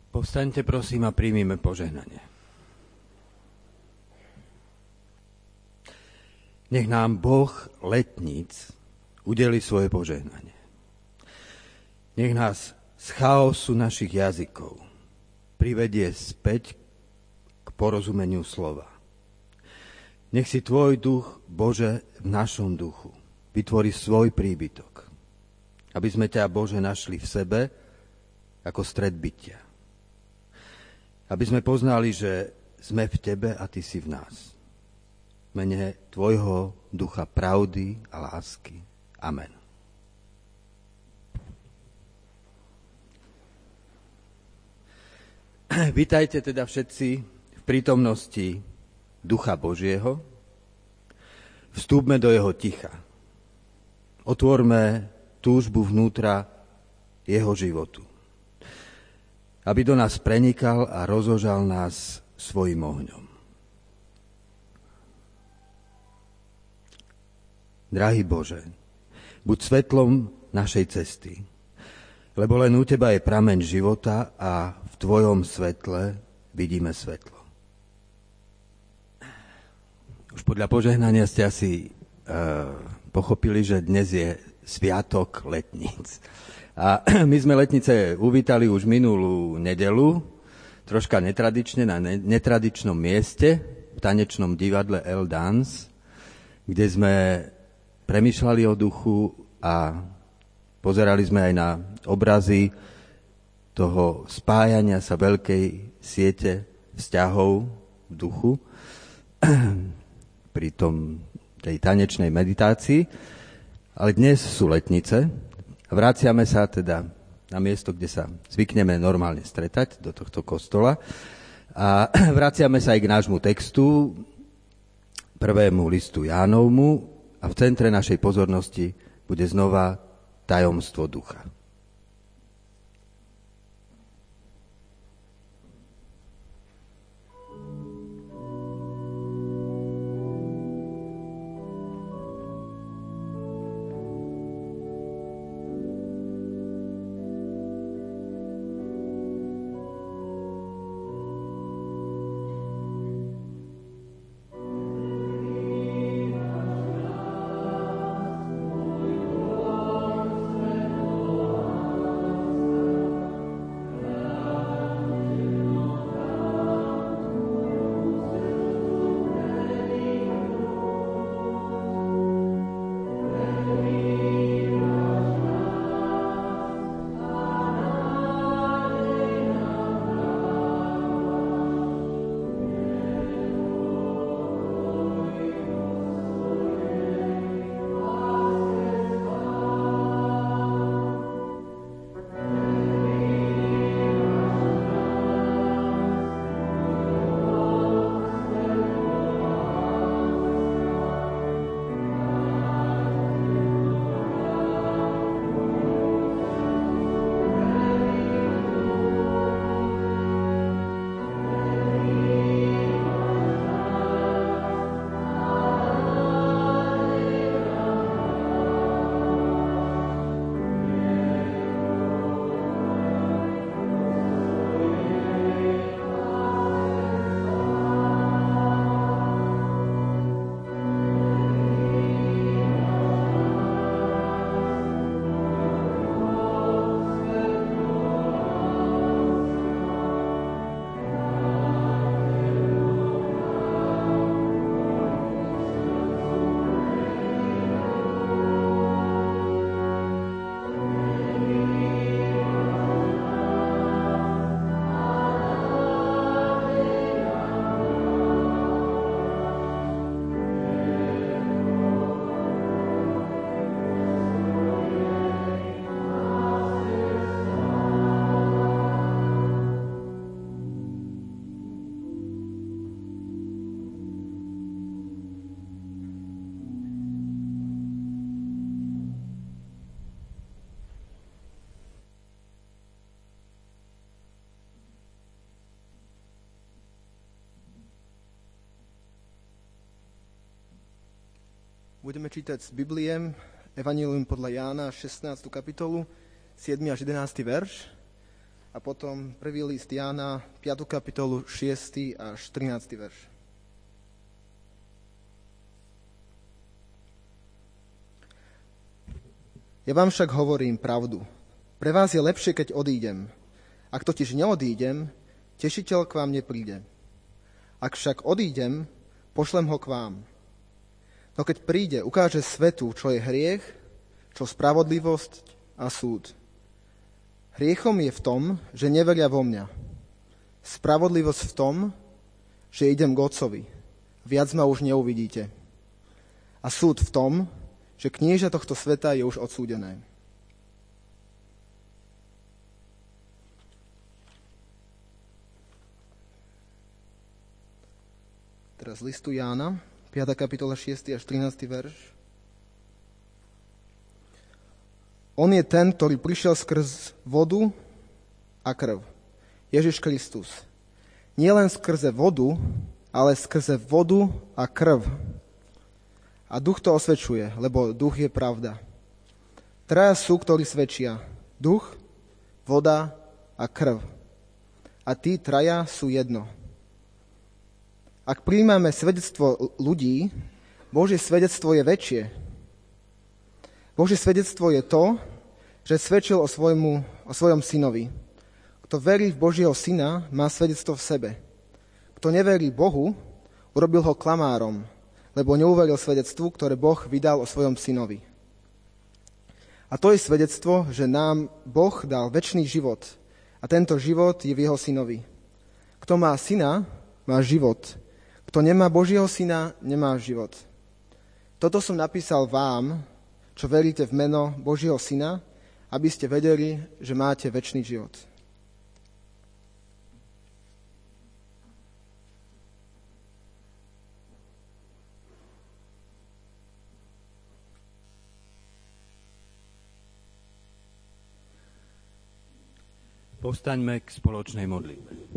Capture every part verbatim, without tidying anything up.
Povstaňte prosím a príjmime požehnanie. Nech nám Boh letníc udeli svoje požehnanie. Nech nás z chaosu našich jazykov privedie späť k porozumeniu slova. Nech si tvoj duch, Bože, v našom duchu vytvorí svoj príbytok, aby sme ťa, Bože, našli v sebe ako stred bytia. Aby sme poznali, že sme v tebe a ty si v nás. V mene tvojho ducha pravdy a lásky. Amen. Vítajte teda všetci v prítomnosti Ducha Božieho. Vstúpme do jeho ticha. Otvorme túžbu vnútra jeho životu, aby do nás prenikal a rozožal nás svojim ohňom. Drahý Bože, buď svetlom našej cesty, lebo len u teba je prameň života a v tvojom svetle vidíme svetlo. Už podľa požehnania ste asi uh, pochopili, že dnes je sviatok letníc. A my sme letnice uvítali už minulú nedelu, troška netradične, na netradičnom mieste, v tanečnom divadle El Dance, kde sme premýšľali o duchu a pozerali sme aj na obrazy toho spájania sa veľkej siete vzťahov v duchu pri tom, tej tanečnej meditácii. Ale dnes sú letnice. Vraciame sa teda na miesto, kde sa zvykneme normálne stretať, do tohto kostola. A vraciame sa aj k nášmu textu, prvému listu Jánovmu, a v centre našej pozornosti bude znova tajomstvo ducha. Budeme čítať z Biblie Evanjelium podľa Jána, šestnástu kapitolu, siedmy až jedenásty verš. a potom prvý list Jána, piatu kapitolu, šiesty až trinásty verš. Ja vám však hovorím pravdu. Pre vás je lepšie, keď odídem. Ak totiž neodídem, tešiteľ k vám nepríde. Ak však odídem, pošlem ho k vám. No keď príde, ukáže svetu, čo je hriech, čo spravodlivosť a súd. Hriechom je v tom, že neveria vo mňa. Spravodlivosť v tom, že idem k Otcovi. Viac ma už neuvidíte. A súd v tom, že knieža tohto sveta je už odsúdené. Teraz listu Jána, piata kapitola, šiesty až trinásty verš. On je ten, ktorý prišiel skrz vodu a krv. Ježiš Kristus. Nie len skrze vodu, ale skrze vodu a krv. A duch to osvedčuje, lebo duch je pravda. Traja sú, ktorí svedčia. Duch, voda a krv. A tí traja sú jedno. Ak prijímame svedectvo ľudí, Božie svedectvo je väčšie. Božie svedectvo je to, že svedčil o, svojmu, o svojom synovi. Kto verí v Božieho syna, má svedectvo v sebe. Kto neverí Bohu, urobil ho klamárom, lebo neuveril svedectvu, ktoré Boh vydal o svojom synovi. A to je svedectvo, že nám Boh dal večný život a tento život je v jeho synovi. Kto má syna, má život. Kto nemá Božieho syna, nemá život. Toto som napísal vám, čo veríte v meno Božieho syna, aby ste vedeli, že máte večný život. Povstaňme k spoločnej modlitbe.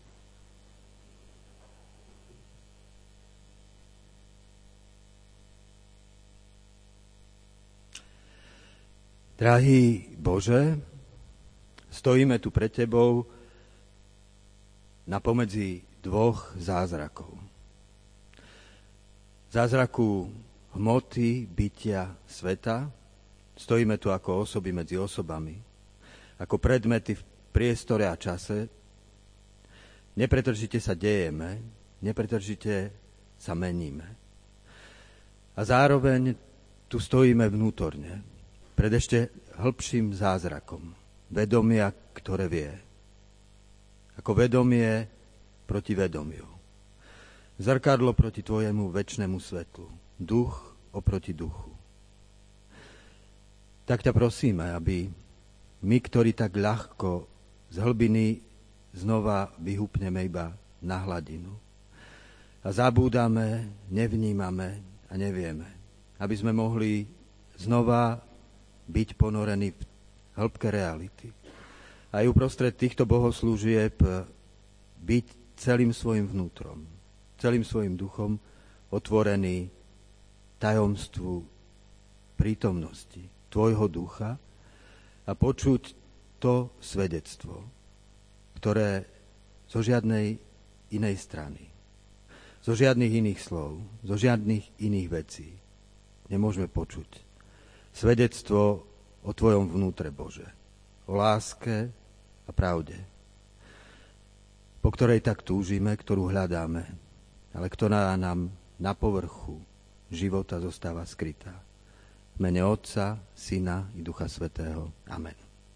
Drahý Bože, stojíme tu pred Tebou na pomedzi dvoch zázrakov. Zázraku hmoty, bytia, sveta. Stojíme tu ako osoby medzi osobami, ako predmety v priestore a čase. Nepretržite sa dejeme, nepretržite sa meníme. A zároveň tu stojíme vnútorne, pred ešte hĺbším zázrakom, vedomia, ktoré vie. Ako vedomie proti vedomiu. Zrkadlo proti tvojemu večnému svetlu. Duch oproti duchu. Tak ťa prosíme, aby my, ktorí tak ľahko z hlbiny znova vyhupneme iba na hladinu a zabúdame, nevnímame a nevieme, aby sme mohli znova byť ponorený v hĺbke reality. A aj uprostred týchto bohoslúžieb byť celým svojim vnútrom, celým svojim duchom otvorený tajomstvu prítomnosti tvojho ducha a počuť to svedectvo, ktoré zo žiadnej inej strany, zo žiadnych iných slov, zo žiadnych iných vecí nemôžeme počuť. Svedectvo o tvojom vnútre, Bože, o láske a pravde, po ktorej tak túžime, ktorú hľadáme, ale ktorá nám na povrchu života zostáva skrytá. V mene Otca, Syna i Ducha Svätého. Amen.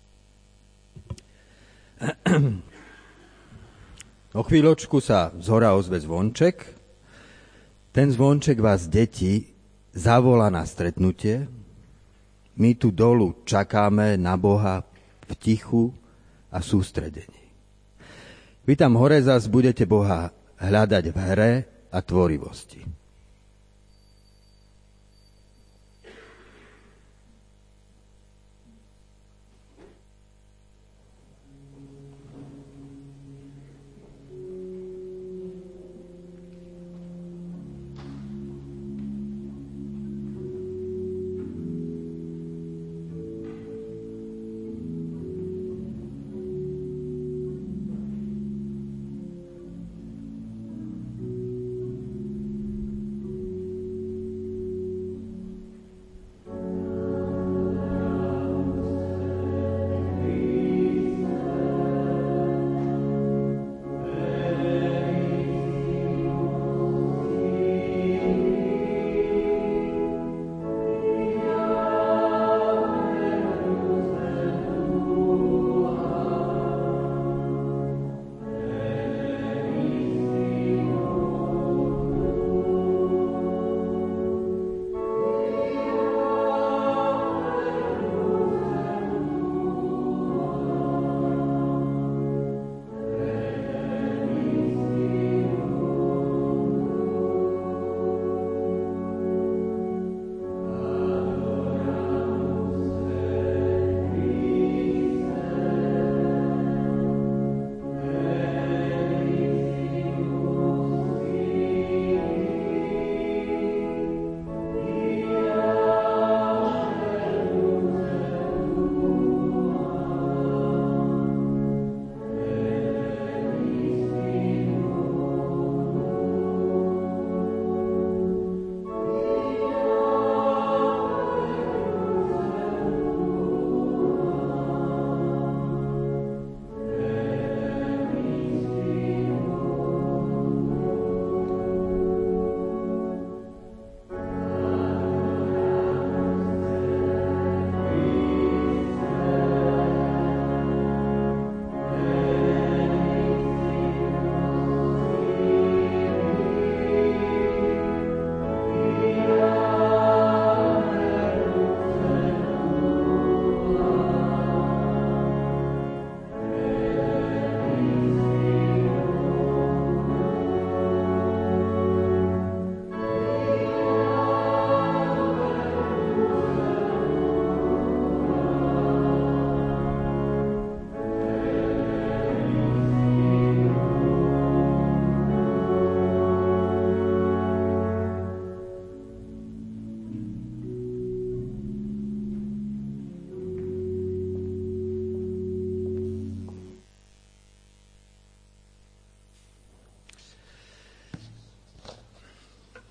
O chvíľočku sa zhora ozve zvonček. Ten zvonček vás, deti, zavolá na stretnutie. My tu dolu čakáme na Boha v tichu a sústredení. Vy tam hore zas budete Boha hľadať v hre a tvorivosti.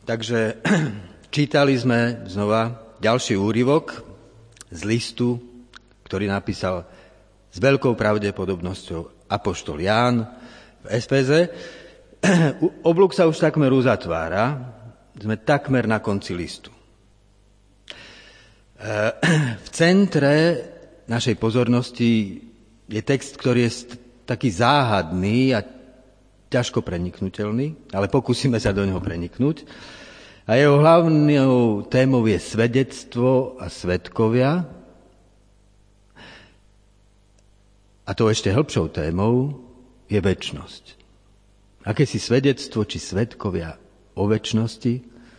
Takže čítali sme znova ďalší úryvok z listu, ktorý napísal s veľkou pravdepodobnosťou apoštol Ján v Efeze. Oblúk sa už takmer uzatvára, sme takmer na konci listu. V centre našej pozornosti je text, ktorý je taký záhadný a ťažko preniknutelný, ale pokúsime sa do neho preniknúť. A jeho hlavnou témou je svedectvo a svedkovia. A to ešte hĺbšou témou je večnosť. Akési svedectvo či svedkovia o večnosti.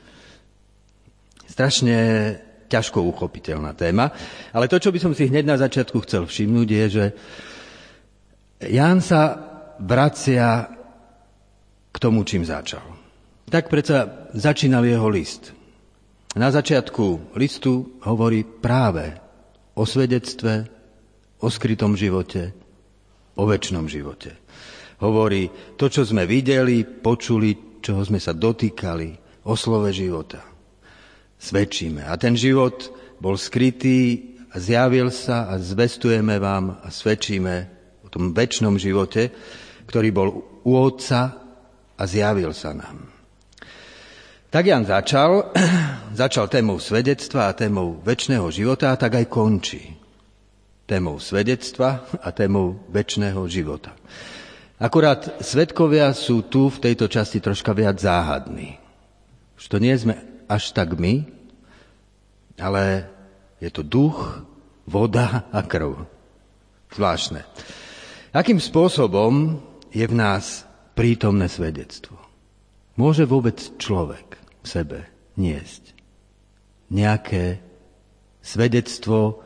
Strašne ťažko uchopiteľná téma. Ale to, čo by som si hneď na začiatku chcel všimnúť, je, že Ján sa vracia k tomu, čím začal. Tak predsa začínal jeho list. Na začiatku listu hovorí práve o svedectve, o skrytom živote, o večnom živote. Hovorí to, čo sme videli, počuli, čoho sme sa dotýkali, o slove života. Svedčíme. A ten život bol skrytý a zjavil sa a zvestujeme vám a svedčíme o tom večnom živote, ktorý bol u Otca a zjavil sa nám. Tak Ján začal, začal témou svedectva a témou večného života a tak aj končí témou svedectva a témou večného života. Akurát svedkovia sú tu v tejto časti troška viac záhadní. Už to nie sme až tak my, ale je to duch, voda a krv. Zvláštne. Akým spôsobom je v nás prítomné svedectvo? Môže vôbec človek v sebe niesť nejaké svedectvo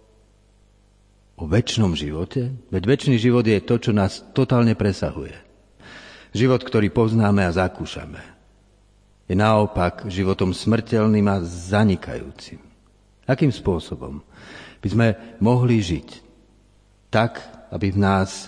o večnom živote? Veď večný život je to, čo nás totálne presahuje. Život, ktorý poznáme a zakúšame, je naopak životom smrteľným a zanikajúcim. Akým spôsobom by sme mohli žiť tak, aby v nás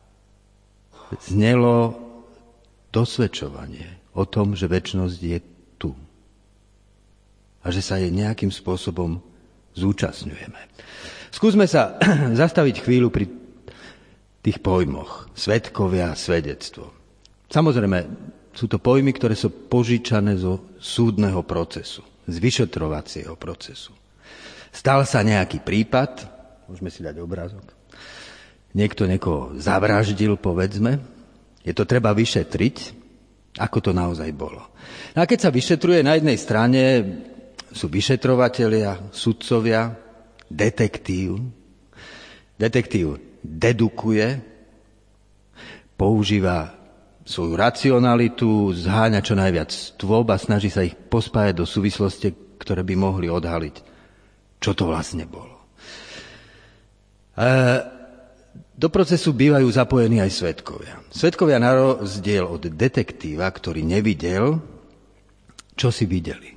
znelo dosvedčovanie o tom, že večnosť je tu a že sa jej nejakým spôsobom zúčastňujeme. Skúsme sa zastaviť chvíľu pri tých pojmoch. Svedkovia, svedectvo. Samozrejme, sú to pojmy, ktoré sú požičané zo súdneho procesu, z vyšetrovacieho procesu. Stal sa nejaký prípad, môžeme si dať obrázok, niekto niekoho zavraždil, povedzme, je to treba vyšetriť, ako to naozaj bolo. No a keď sa vyšetruje, na jednej strane sú vyšetrovatelia, sudcovia, detektív. Detektív dedukuje, používa svoju racionalitu, zháňa čo najviac stôb a snaží sa ich pospájať do súvislosti, ktoré by mohli odhaliť, čo to vlastne bolo. E- Do procesu bývajú zapojení aj svedkovia. Svedkovia na rozdiel od detektíva, ktorý nevidel, čo si videli.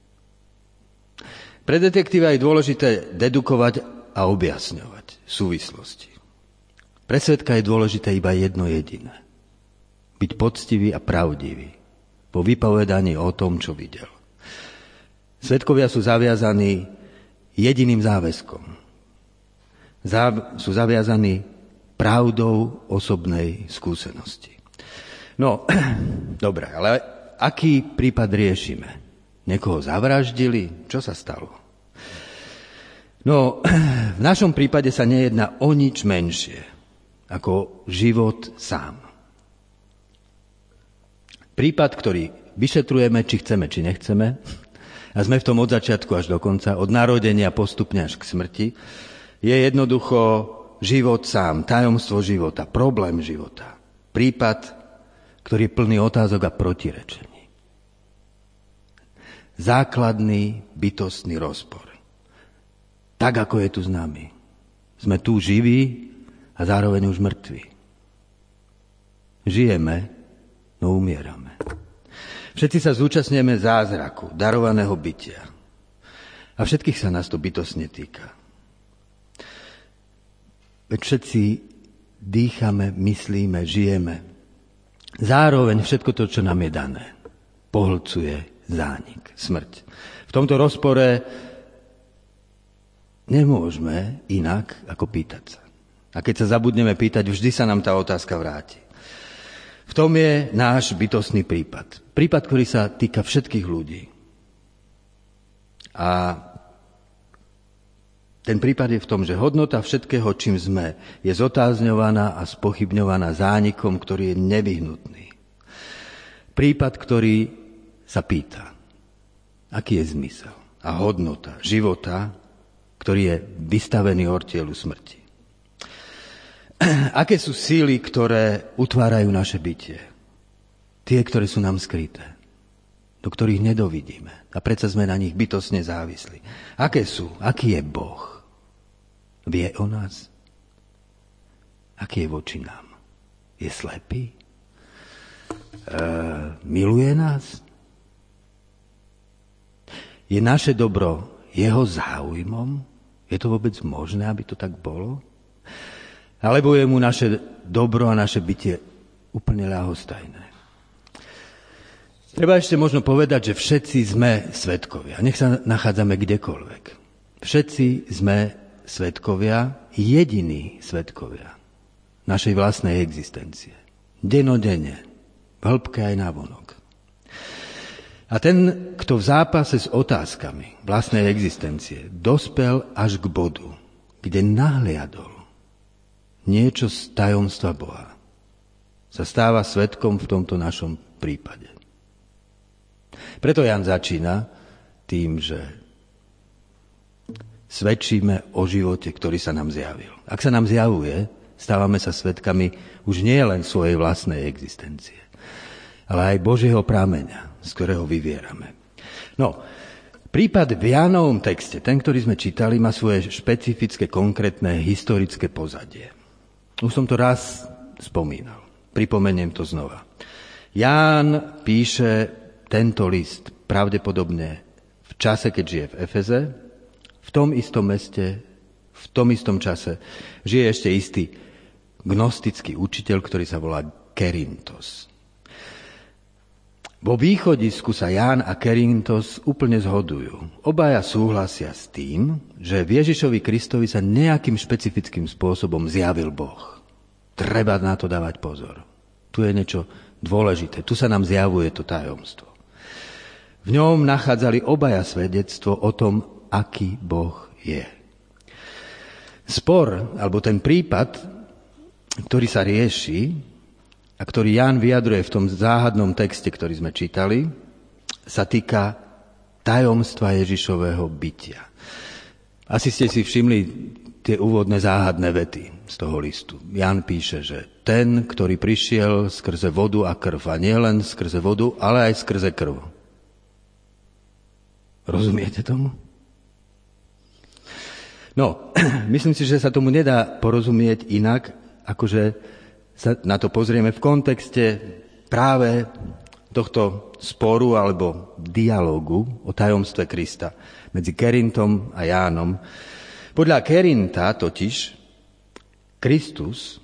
Pre detektíva je dôležité dedukovať a objasňovať súvislosti. Pre svedka je dôležité iba jedno jediné. Byť poctivý a pravdivý po vypovedaní o tom, čo videl. Svedkovia sú zaviazaní jediným záväzkom. Záv- sú zaviazaní pravdou osobnej skúsenosti. No, dobre, ale aký prípad riešime? Niekoho zavraždili? Čo sa stalo? No, v našom prípade sa nejedná o nič menšie ako život sám. Prípad, ktorý vyšetrujeme, či chceme, či nechceme, a sme v tom od začiatku až do konca, od narodenia postupne až k smrti, je jednoducho život sám, tajomstvo života, problém života. Prípad, ktorý je plný otázok a protirečení. Základný bytostný rozpor. Tak, ako je tu s nami. Sme tu živí a zároveň už mŕtvi. Žijeme, no umierame. Všetci sa zúčastňujeme zázraku, darovaného bytia. A všetkých sa nás to bytostne týka. Veď všetci dýchame, myslíme, žijeme. Zároveň všetko to, čo nám je dané, pohlcuje zánik, smrť. V tomto rozpore nemôžeme inak, ako pýtať sa. A keď sa zabudneme pýtať, vždy sa nám tá otázka vráti. V tom je náš bytostný prípad. Prípad, ktorý sa týka všetkých ľudí. A ten prípad je v tom, že hodnota všetkého, čím sme, je zotázňovaná a spochybňovaná zánikom, ktorý je nevyhnutný. Prípad, ktorý sa pýta, aký je zmysel a hodnota života, ktorý je vystavený ortielu smrti. Aké sú síly, ktoré utvárajú naše bytie? Tie, ktoré sú nám skryté, do ktorých nedovidíme. A predsa sme na nich bytostne závislí. Aké sú? Aký je Boh? Vie o nás? Aký je voči nám? Je slepý? E, miluje nás? Je naše dobro jeho záujmom? Je to vôbec možné, aby to tak bolo? Alebo je mu naše dobro a naše bytie úplne ľahostajné? Treba ešte možno povedať, že všetci sme svedkovia. Nech sa nachádzame kdekoľvek. Všetci sme svedkovia, jediní svedkovia našej vlastnej existencie. Denodenne, v hĺbke aj navonok. A ten, kto v zápase s otázkami vlastnej existencie dospel až k bodu, kde nahliadol niečo z tajomstva Boha, sa stáva svedkom v tomto našom prípade. Preto Ján začína tým, že svedčíme o živote, ktorý sa nám zjavil. Ak sa nám zjavuje, stávame sa svedkami už nie len svojej vlastnej existencie, ale aj Božieho prameňa, z ktorého vyvierame. No, prípad v Jánovom texte, ten, ktorý sme čítali, má svoje špecifické, konkrétne, historické pozadie. Už som to raz spomínal. Pripomeniem to znova. Ján píše tento list pravdepodobne v čase, keď žije v Efeze, v tom istom meste, v tom istom čase žije ešte istý gnostický učiteľ, ktorý sa volá Kerintos. Vo východisku sa Ján a Kerintos úplne zhodujú. Obaja súhlasia s tým, že v Ježišovi Kristovi sa nejakým špecifickým spôsobom zjavil Boh. Treba na to dávať pozor. Tu je niečo dôležité. Tu sa nám zjavuje to tajomstvo. V ňom nachádzali obaja svedectvo o tom, aký Boh je. Spor, alebo ten prípad, ktorý sa rieši a ktorý Ján vyjadruje v tom záhadnom texte, ktorý sme čítali, sa týka tajomstva Ježišového bytia. Asi ste si všimli tie úvodné záhadné vety z toho listu. Ján píše, že ten, ktorý prišiel skrze vodu a krv, a nie len skrze vodu, ale aj skrze krv. Rozumiete tomu? No, myslím si, že sa tomu nedá porozumieť inak, akože sa na to pozrieme v kontexte práve tohto sporu alebo dialógu o tajomstve Krista medzi Kerintom a Jánom. Podľa Kerinta totiž Kristus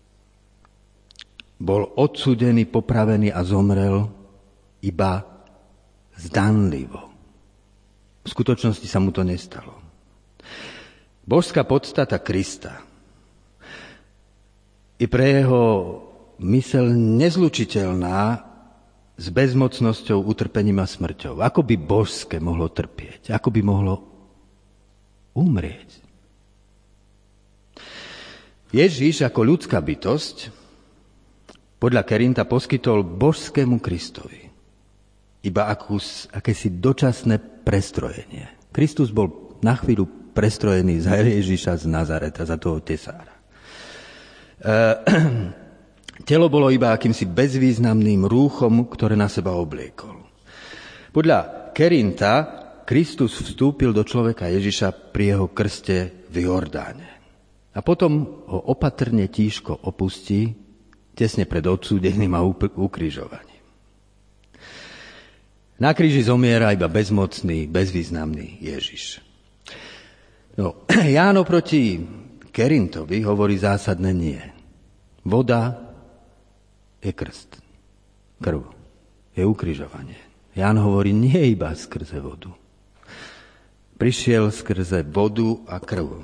bol odsúdený, popravený a zomrel iba zdanlivo. V skutočnosti sa mu to nestalo. Božská podstata Krista je pre jeho myseľ nezlučiteľná s bezmocnosťou, utrpením a smrťou. Ako by božské mohlo trpieť? Ako by mohlo umrieť? Ježiš ako ľudská bytosť podľa Kerinta poskytol božskému Kristovi iba akús, akési dočasné prestrojenie. Kristus bol na chvíľu prestrojený za Ježiša z Nazareta, za toho tesára. E, telo bolo iba akýmsi bezvýznamným rúchom, ktoré na seba obliekol. Podľa Kerinta Kristus vstúpil do človeka Ježiša pri jeho krste v Jordáne. A potom ho opatrne tížko opustí, tesne pred odsúdením a ukrižovaním. Na kríži zomiera iba bezmocný, bezvýznamný Ježiš. No, Ján oproti Kerintovi hovorí zásadné nie. Voda je krst. Krv je ukrižovanie. Ján hovorí nie iba skrze vodu. Prišiel skrze vodu a krv.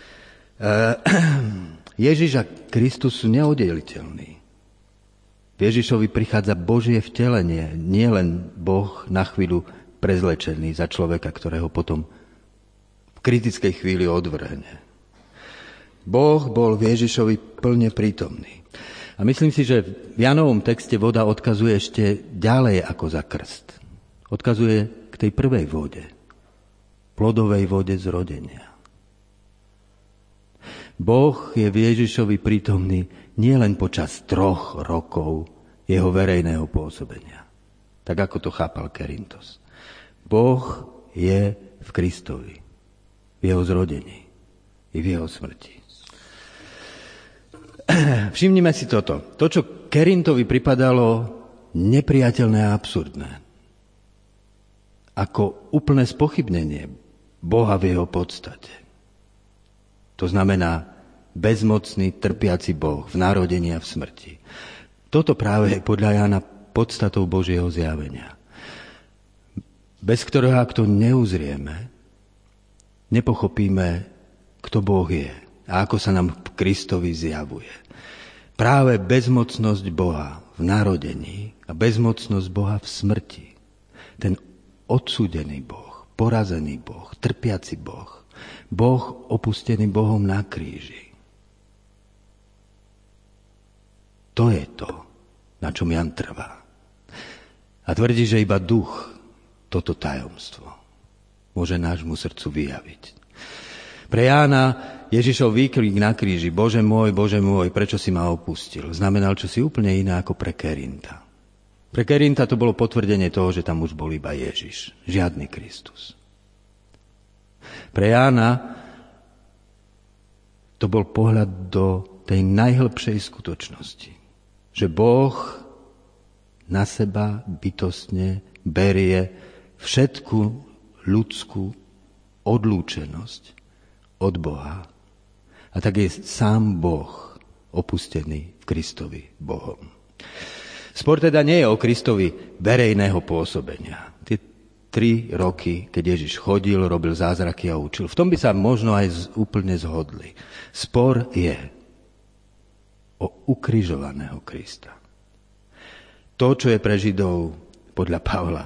Ježiš a Kristus sú neoddeliteľní. V Ježišovi prichádza Božie vtelenie, nie len Boh na chvíľu prezlečený za človeka, ktorého potom v kritickej chvíli odvrhne. Boh bol v Ježišovi plne prítomný. A myslím si, že v Jánovom texte voda odkazuje ešte ďalej ako za krst. Odkazuje k tej prvej vode, plodovej vode zrodenia. Boh je v Ježišovi prítomný nielen počas troch rokov jeho verejného pôsobenia, tak ako to chápal Kerintos. Boh je v Kristovi, v jeho zrodení i v jeho smrti. Všimnime si toto. To, čo Kerintovi pripadalo nepriateľné a absurdné, ako úplné spochybnenie Boha v jeho podstate. To znamená bezmocný, trpiaci Boh v narodení a v smrti. Toto práve je podľa Jána podstatou Božieho zjavenia, bez ktorého, ak to neuzrieme, nepochopíme, kto Boh je a ako sa nám v Kristovi zjavuje. Práve bezmocnosť Boha v narodení a bezmocnosť Boha v smrti. Ten odsúdený Boh, porazený Boh, trpiaci Boh, Boh opustený Bohom na kríži. To je to, na čom Ján trvá. A tvrdí, že iba duch toto tajomstvo môže nášmu srdcu vyjaviť. Pre Jána Ježišov výkrik na kríži, Bože môj, Bože môj, prečo si ma opustil, znamenal čosi úplne iné ako pre Kerinta. Pre Kerinta to bolo potvrdenie toho, že tam už bol iba Ježiš, žiadny Kristus. Pre Jána to bol pohľad do tej najhlbšej skutočnosti, že Boh na seba bytostne berie všetku ľudskú odlúčenosť od Boha. A tak je sám Boh opustený v Kristovi Bohom. Spor teda nie je o Kristovi verejného pôsobenia. Tie tri roky, keď Ježiš chodil, robil zázraky a učil, v tom by sa možno aj úplne zhodli. Spor je o ukrižovaného Krista. To, čo je pre Židov podľa Pavla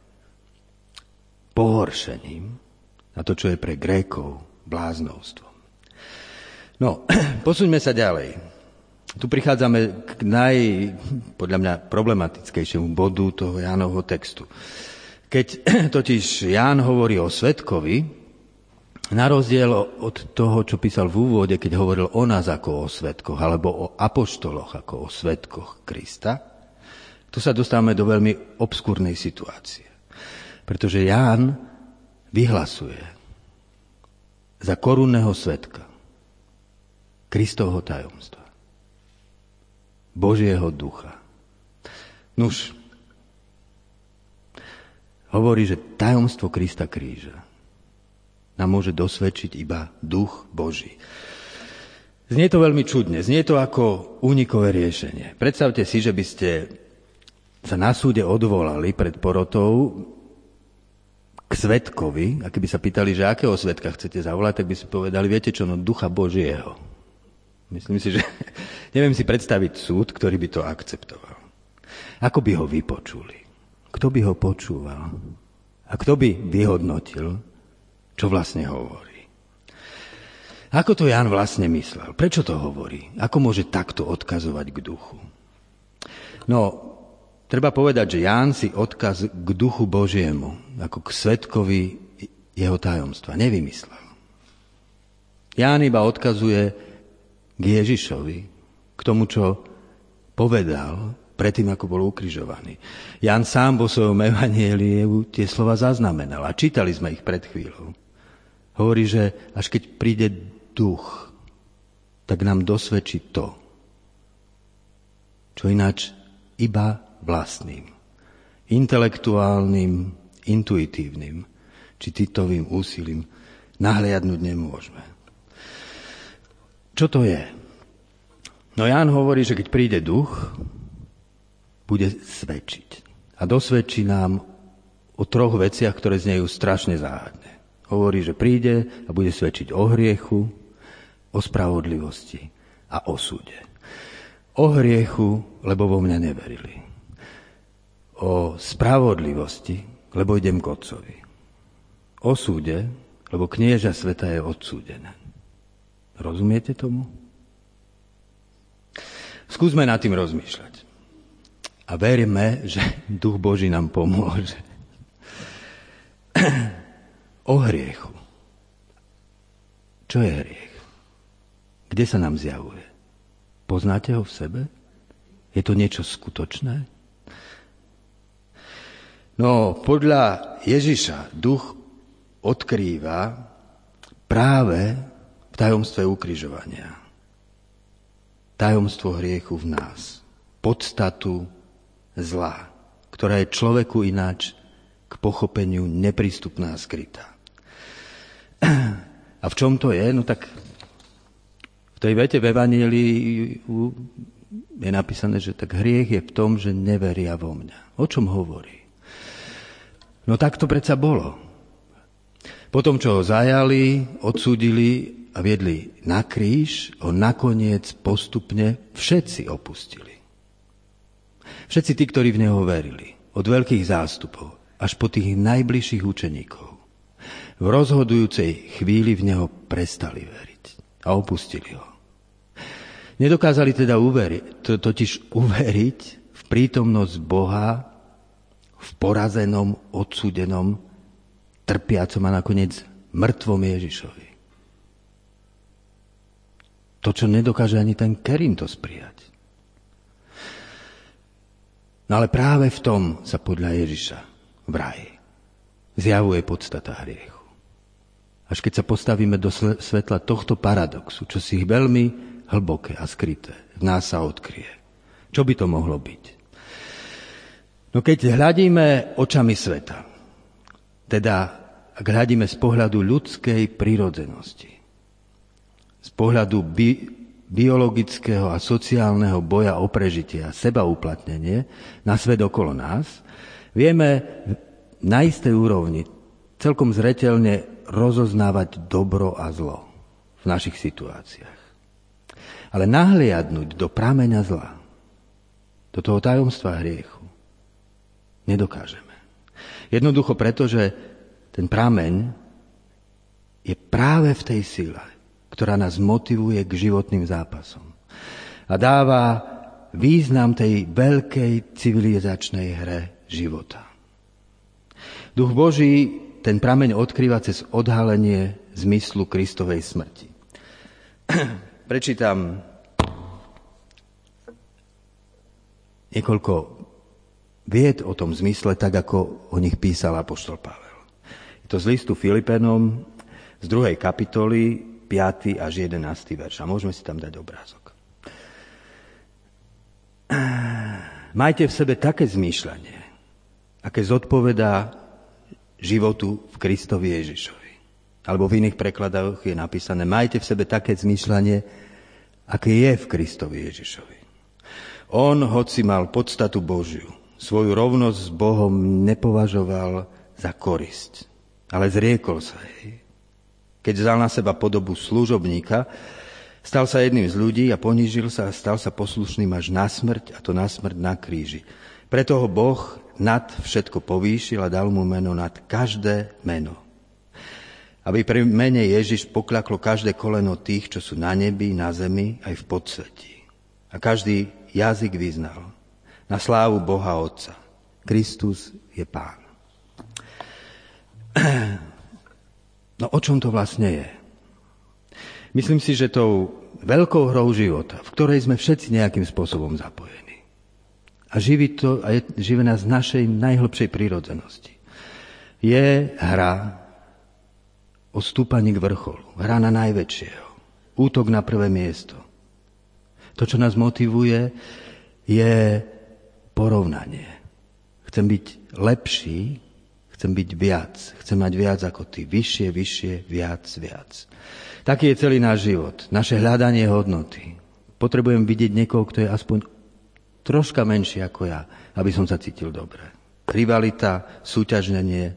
pohoršením, a to, čo je pre Grékov bláznovstvom. No, posúďme sa ďalej. Tu prichádzame k naj, podľa mňa, problematickejšiemu bodu toho Jánovho textu. Keď totiž Ján hovorí o svedkovi, na rozdiel od toho, čo písal v úvode, keď hovoril o nás ako o svedkoch, alebo o apoštoloch ako o svedkoch Krista, tu sa dostávame do veľmi obskúrnej situácie. Pretože Ján vyhlasuje za korunného svedka Kristovho tajomstva, Božieho ducha. Nuž, hovorí, že tajomstvo Krista kríža nám môže dosvedčiť iba duch Boží. Znie to veľmi čudne, znie to ako únikové riešenie. Predstavte si, že by ste sa na súde odvolali pred porotou k svedkovi, a keby sa pýtali, že akého svedka chcete zavolať, tak by si povedali, viete čo, no ducha Božieho. Myslím si, že neviem si predstaviť súd, ktorý by to akceptoval. Ako by ho vypočuli? Kto by ho počúval? A kto by vyhodnotil, čo vlastne hovorí? Ako to Ján vlastne myslel? Prečo to hovorí? Ako môže takto odkazovať k duchu? No, treba povedať, že Ján si odkaz k duchu Božiemu, ako k svedkovi jeho tajomstva, nevymyslel. Ján iba odkazuje k Ježišovi, k tomu, čo povedal predtým, ako bol ukrižovaný. Ján sám vo svojom evanjeliu tie slova zaznamenal a čítali sme ich pred chvíľou. Hovorí, že až keď príde duch, tak nám dosvedčí to, čo ináč iba vlastným, intelektuálnym, intuitívnym či citovým úsilím nahliadnúť nemôžeme. Čo to je? No Ján hovorí, že keď príde duch, bude svedčiť. A dosvedčí nám o troch veciach, ktoré znejú strašne záhadne. Hovorí, že príde a bude svedčiť o hriechu, o spravodlivosti a o súde. O hriechu, lebo vo mňa neverili. O spravodlivosti, lebo idem k Otcovi. O súde, lebo knieža sveta je odsúdená. Rozumiete tomu? Skúsme nad tým rozmýšľať. A veríme, že Duch Boží nám pomôže. O hriechu. Čo je hriech? Kde sa nám zjavuje? Poznáte ho v sebe? Je to niečo skutočné? No, podľa Ježiša duch odkrýva práve v tajomstve ukrižovania. Tajomstvo hriechu v nás. Podstatu zla, ktorá je človeku ináč k pochopeniu neprístupná a skrytá. A v čom to je? No tak v tej vete v Evanjelii je napísané, že tak hriech je v tom, že neveria vo mňa. O čom hovorí? No tak to predsa bolo. Potom, čo ho zajali, odsúdili a viedli na kríž, ho nakoniec postupne všetci opustili. Všetci tí, ktorí v neho verili, od veľkých zástupov až po tých najbližších učeníkov, v rozhodujúcej chvíli v neho prestali veriť a opustili ho. Nedokázali teda uveriť, to, totiž uveriť v prítomnosť Boha v porazenom, odsúdenom, trpiacom a nakoniec mŕtvom Ježišovi. To, čo nedokáže ani ten Kerintos prijať. No ale práve v tom sa podľa Ježiša vraj zjavuje podstata hriechu. Až keď sa postavíme do svetla tohto paradoxu, čo si veľmi hlboké a skryté v nás sa odkrie. Čo by to mohlo byť? No keď hľadíme očami sveta, teda ak hľadíme z pohľadu ľudskej prirodzenosti, z pohľadu bi- biologického a sociálneho boja o prežitie a sebauplatnenie na svet okolo nás, vieme na istej úrovni celkom zreteľne rozoznávať dobro a zlo v našich situáciách. Ale nahliadnúť do prameňa zla, do toho tajomstva hriechu, nedokážeme. Jednoducho preto, že ten prameň je práve v tej sile, ktorá nás motivuje k životným zápasom a dáva význam tej veľkej civilizačnej hre života. Duch Boží ten prameň odkrýva cez odhalenie zmyslu Kristovej smrti. Prečítam niekoľko vied o tom zmysle, tak ako o nich písal apoštol Pavel. Je to z listu Filipenom z druhej kapitoly, piaty až jedenásty verš. A môžeme si tam dať obrázok. Majte v sebe také zmýšľanie, aké zodpovedá životu v Kristovi Ježišovi. Alebo v iných prekladoch je napísané, majte v sebe také zmýšľanie, aké je v Kristovi Ježišovi. On, hoci mal podstatu Božiu, svoju rovnosť s Bohom nepovažoval za korisť, ale zriekol sa jej. Keď vzal na seba podobu služobníka, stal sa jedným z ľudí a ponížil sa a stal sa poslušným až na smrť, a to na smrť na kríži. Preto ho Boh nad všetko povýšil a dal mu meno nad každé meno. Aby pri mene Ježiš poklaklo každé koleno tých, čo sú na nebi, na zemi, aj v podsvetí. A každý jazyk vyznal na slávu Boha Otca. Kristus je Pán. No o čom to vlastne je? Myslím si, že tou veľkou hrou života, v ktorej sme všetci nejakým spôsobom zapojení. A živí, to, a je, živí nás z našej najhlbšej prírodzenosti. Je hra o stúpaní k vrcholu. Hra na najväčšieho. Útok na prvé miesto. To, čo nás motivuje, je porovnanie. Chcem byť lepší, chcem byť viac. Chcem mať viac ako ty. Vyššie, vyššie, viac, viac. Taký je celý náš život. Naše hľadanie hodnoty. Potrebujem vidieť niekoho, kto je aspoň troška menší ako ja, aby som sa cítil dobre. rivalita, súťažnenie.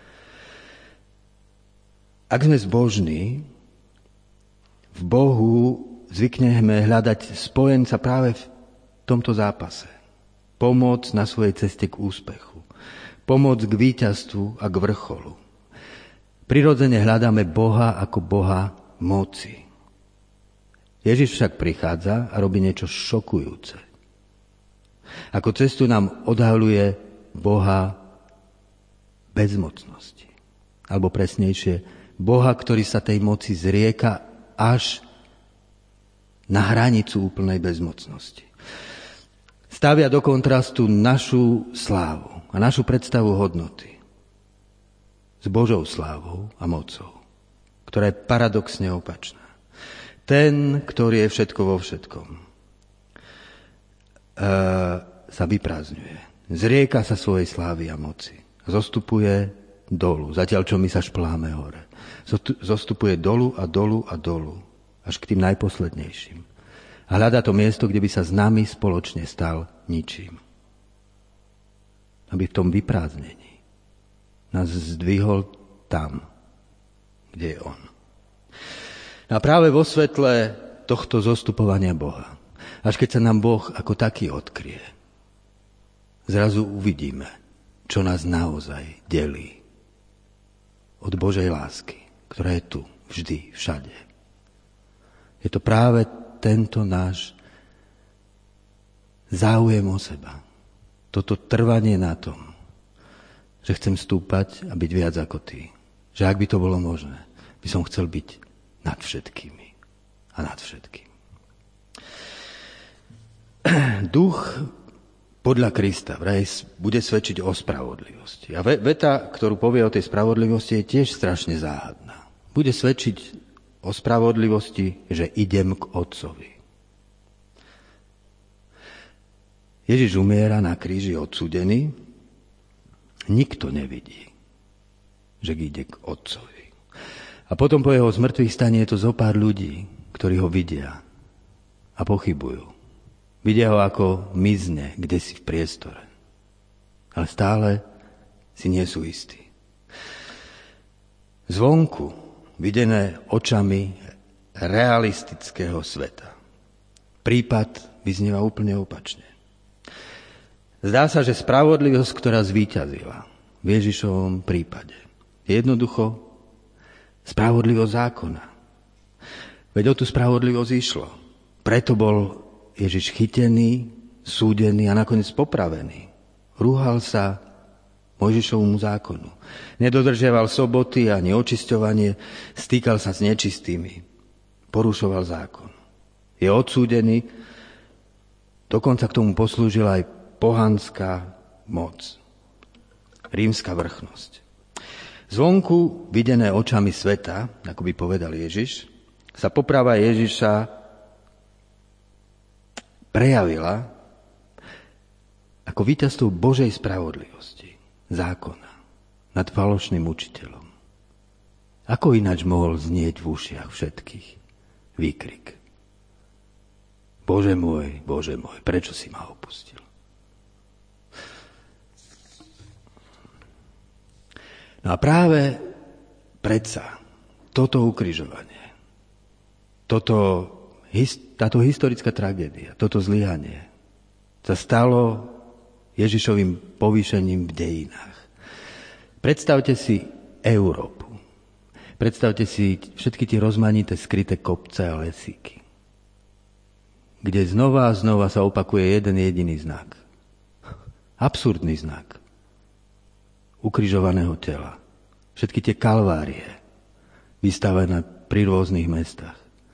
Ak sme zbožní, v Bohu zvykneme hľadať spojenca práve v tomto zápase. Pomoc na svojej ceste k úspechu. Pomoc k víťazstvu a k vrcholu. Prirodzene hľadáme Boha ako Boha moci. Ježiš však prichádza a robí niečo šokujúce. Ako cestu nám odhaľuje Boha bezmocnosti. Alebo presnejšie, Boha, ktorý sa tej moci zrieka až na hranicu úplnej bezmocnosti. Stavia do kontrastu našu slávu a našu predstavu hodnoty s Božou slávou a mocou, ktorá je paradoxne opačná. Ten, ktorý je všetko vo všetkom, e, sa vyprázdňuje. Zrieka sa svojej slávy a moci. Zostupuje dolu, zatiaľ čo my sa špláme hore. Zostupuje dolu a dolu a dolu, až k tým najposlednejším. A hľadá to miesto, kde by sa s nami spoločne stal ničím. Aby v tom vyprázdnení nás zdvihol tam, kde je on. A práve vo svetle tohto zostupovania Boha, až keď sa nám Boh ako taký odkrie, zrazu uvidíme, čo nás naozaj delí od Božej lásky, ktorá je tu, vždy, všade. Je to práve tento náš záujem o seba. Toto trvanie na tom, že chcem stúpať a byť viac ako ty. Že ak by to bolo možné, by som chcel byť nad všetkými a nad všetkým. Duch podľa Krista vraj bude svedčiť o spravodlivosti. A veta, ktorú povie o tej spravodlivosti, je tiež strašne záhadná. Bude svedčiť o spravodlivosti, že idem k Otcovi. Ježiš umiera na kríži odsúdený. Nikto nevidí, že ide k Otcovi. A potom po jeho zmrtvých stane je to zo pár ľudí, ktorí ho vidia a pochybujú. Vidia ho, ako mizne kdesi v priestore. Ale stále si nie sú istí. Zvonku, videné očami realistického sveta, prípad vyznieva úplne opačne. Zdá sa, že spravodlivosť, ktorá zvíťazila v Ježišovom prípade, je jednoducho spravodlivosť zákona. Veď o tú spravodlivosť išlo. Preto bol Ježiš chytený, súdený a nakoniec popravený. Rúhal sa Mojžišovmu zákonu. Nedodržiaval soboty ani očisťovanie, stýkal sa s nečistými. Porušoval zákon. Je odsúdený, dokonca k tomu poslúžila aj pohanská moc. Rímska vrchnosť. Zvonku, videné očami sveta, ako by povedal Ježiš, sa poprava Ježiša prejavila ako víťazstvo Božej spravodlivosti, zákona, nad falošným učiteľom. Ako ináč mohol znieť v ušiach všetkých výkrik? Bože môj, Bože môj, prečo si ma opustil? No a práve predsa toto ukrižovanie, toto, táto historická tragédia, toto zlyhanie sa stalo Ježišovým povýšením v dejinách. Predstavte si Európu. Predstavte si všetky tie rozmanité skryté kopce a lesíky, kde znova a znova sa opakuje jeden jediný znak. Absurdný znak ukrižovaného tela. Všetky tie kalvárie vystavené pri rôznych mestách.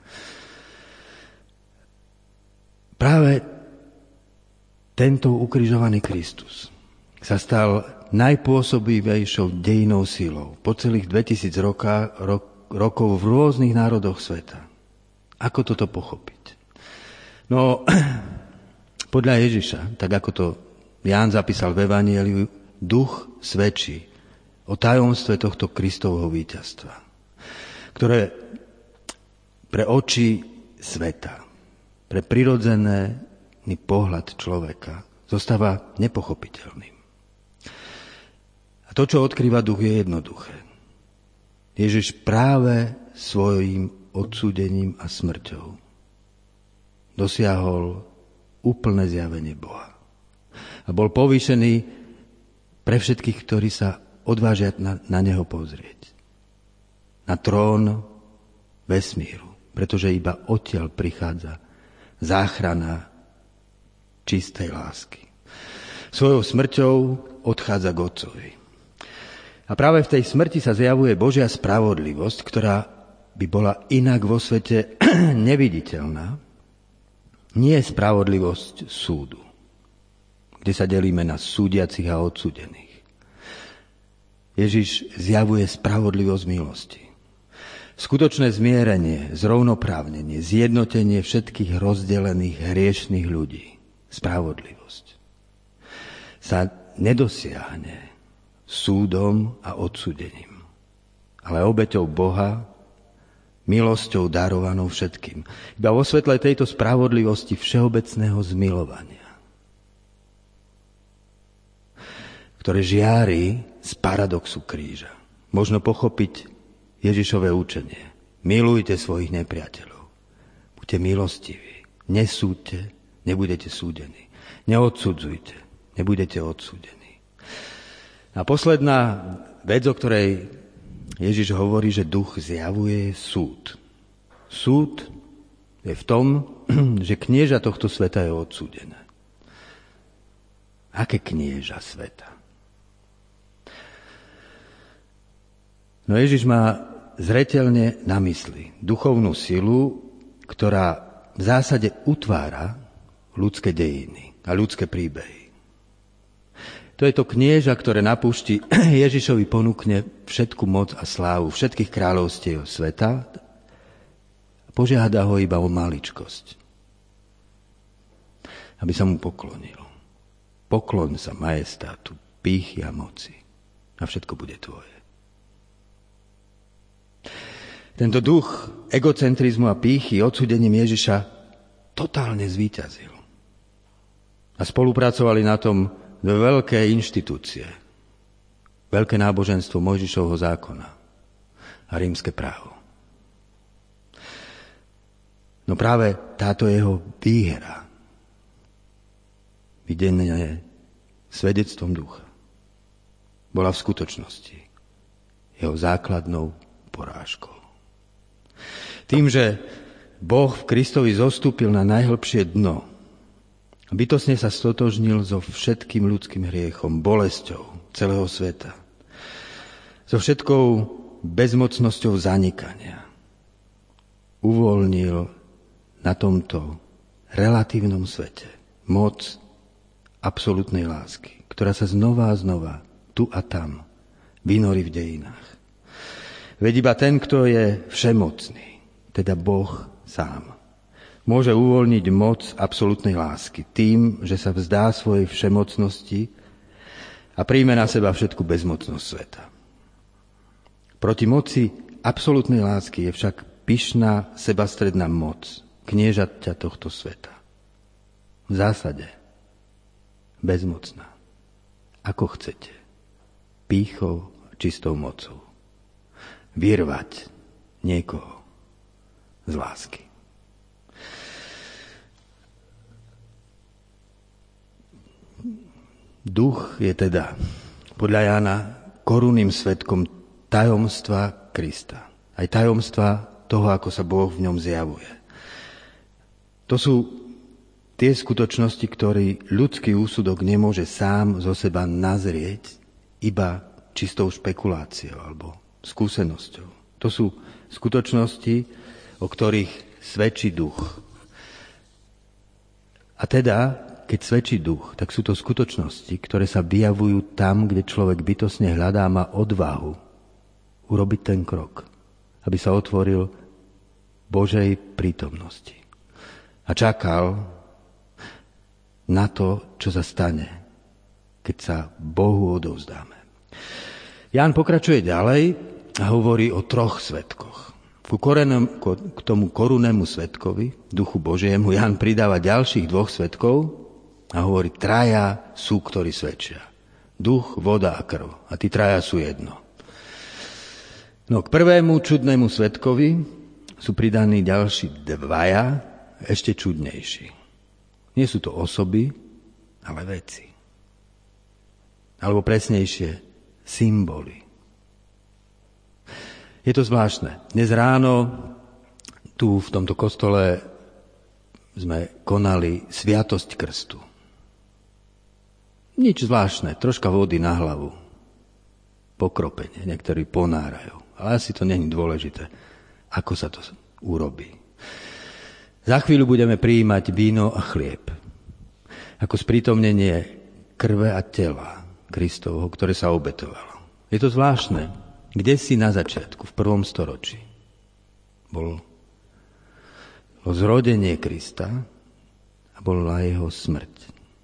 Práve tento ukrižovaný Kristus sa stal najpôsobivejšou dejinou silou po celých dvetisíc roka, rok, rokov v rôznych národoch sveta. Ako toto pochopiť? No, podľa Ježiša, tak ako to Ján zapísal v Evanjeliu, duch svedčí o tajomstve tohto Kristovho víťazstva, ktoré pre oči sveta, pre prirodzený pohľad človeka zostáva nepochopiteľným. A to, čo odkrýva duch, je jednoduché. Ježiš práve svojím odsúdením a smrťou dosiahol úplné zjavenie Boha. A bol povýšený pre všetkých, ktorí sa odvážia na, na neho pozrieť. Na trón vesmíru, pretože iba odtiaľ prichádza záchrana čistej lásky. Svojou smrťou odchádza k Otcovi. A práve v tej smrti sa zjavuje Božia spravodlivosť, ktorá by bola inak vo svete neviditeľná. Nie je spravodlivosť súdu, kde sa delíme na súdiacich a odsúdených. Ježiš zjavuje spravodlivosť milosti. Skutočné zmierenie, zrovnoprávnenie, zjednotenie všetkých rozdelených hriešných ľudí, spravodlivosť, sa nedosiahne súdom a odsúdením, ale obeťou Boha, milosťou darovanou všetkým. Iba vo svetle tejto spravodlivosti všeobecného zmilovania, ktoré žiari z paradoxu kríža, možno pochopiť Ježišové učenie. Milujte svojich nepriateľov. Buďte milostiví. Nesúďte, nebudete súdení. Neodsudzujte, nebudete odsúdení. A posledná vec, o ktorej Ježiš hovorí, že duch zjavuje, je súd. Súd je v tom, že knieža tohto sveta je odsúdené. Aké knieža sveta? No Ježiš má zreteľne na mysli duchovnú silu, ktorá v zásade utvára ľudské dejiny a ľudské príbehy. To je to knieža, ktoré na púšti Ježišovi ponúkne všetku moc a slávu všetkých kráľovstiev sveta a požiada ho iba o maličkosť, aby sa mu poklonil. Pokloň sa majestátu, pýchy a moci a všetko bude tvoje. Tento duch egocentrizmu a pýchy odsúdením Ježiša totálne zvíťazil. A spolupracovali na tom dve veľké inštitúcie. Veľké náboženstvo Mojžišovho zákona a rímske právo. No práve táto jeho výhra, videné svedectvom ducha, bola v skutočnosti jeho základnou porážkou. Tým, že Boh v Kristovi zostúpil na najhlbšie dno, bytostne sa stotožnil so všetkým ľudským hriechom, bolesťou celého sveta, so všetkou bezmocnosťou zanikania. Uvoľnil na tomto relatívnom svete moc absolútnej lásky, ktorá sa znova a znova tu a tam vynorí v dejinách. Veď iba ten, kto je všemocný, teda Boh sám, môže uvoľniť moc absolútnej lásky tým, že sa vzdá svojej všemocnosti a príjme na seba všetku bezmocnosť sveta. Proti moci absolútnej lásky je však pyšná sebastredná moc kniežaťa tohto sveta. V zásade bezmocná. Ako chcete. Pýchou a čistou mocou. Vyrvať niekoho z lásky. Duch je teda podľa Jána korunným svedkom tajomstva Krista. Aj tajomstva toho, ako sa Boh v ňom zjavuje. To sú tie skutočnosti, ktoré ľudský úsudok nemôže sám zo seba nazrieť iba čistou špekuláciou alebo skúsenosťou. To sú skutočnosti, o ktorých svedčí duch. A teda, keď svedčí duch, tak sú to skutočnosti, ktoré sa vyjavujú tam, kde človek bytostne hľadá, má odvahu urobiť ten krok, aby sa otvoril Božej prítomnosti. A čakal na to, čo sa stane, keď sa Bohu odovzdáme. Ján pokračuje ďalej a hovorí o troch svedkoch. Ku korenom, k tomu korunnému svedkovi, duchu Božiemu, Ján pridáva ďalších dvoch svedkov a hovorí, traja sú, ktorí svedčia. Duch, voda a krv. A tí traja sú jedno. No k prvému čudnému svedkovi sú pridaní ďalší dvaja, ešte čudnejší. Nie sú to osoby, ale veci. Alebo presnejšie, symboly. Je to zvláštne. Dnes ráno tu v tomto kostole sme konali sviatosť krstu. Nič zvláštne, troška vody na hlavu. Pokropenie, niektorí ponárajú. Ale asi to nie je dôležité, ako sa to urobí. Za chvíľu budeme prijímať víno a chlieb. Ako sprítomnenie krve a tela Kristovho, ktoré sa obetovalo. Je to zvláštne. Kde si na začiatku, v prvom storočí, bol zrodenie Krista a bola jeho smrť.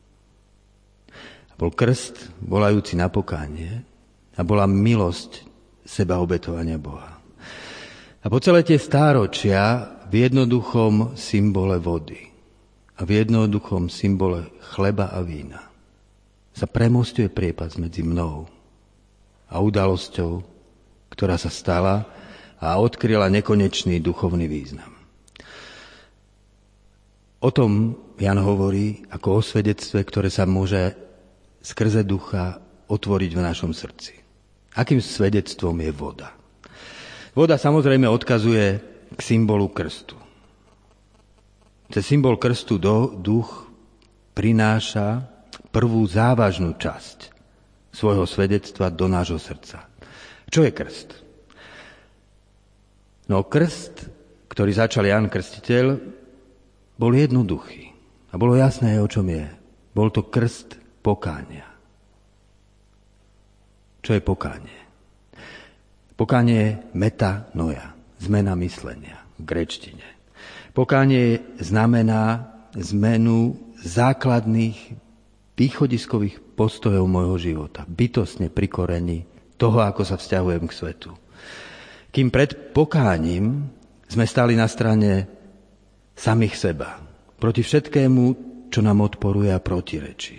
A bol krst volajúci na pokánie a bola milosť seba obetovania Boha. A po celé tie stáročia v jednoduchom symbole vody a v jednoduchom symbole chleba a vína sa premostuje priepas medzi mnou a udalosťou, ktorá sa stala a odkryla nekonečný duchovný význam. O tom Jan hovorí ako o svedectve, ktoré sa môže skrze ducha otvoriť v našom srdci. Akým svedectvom je voda? Voda samozrejme odkazuje k symbolu krstu. Cez symbol krstu do, duch prináša prvú závažnú časť svojho svedectva do nášho srdca. Čo je krst? No krst, ktorý začal Ján Krstiteľ, bol jednoduchý. A bolo jasné, o čom je. Bol to krst pokánia. Čo je pokánie? Pokánie je metanoia, zmena myslenia v gréčtine. Pokánie znamená zmenu základných východiskových postojov môjho života. Bytostne pri koreni toho, ako sa vzťahujem k svetu. Kým pred pokáním sme stali na strane samých seba, proti všetkému, čo nám odporuje a protirečí.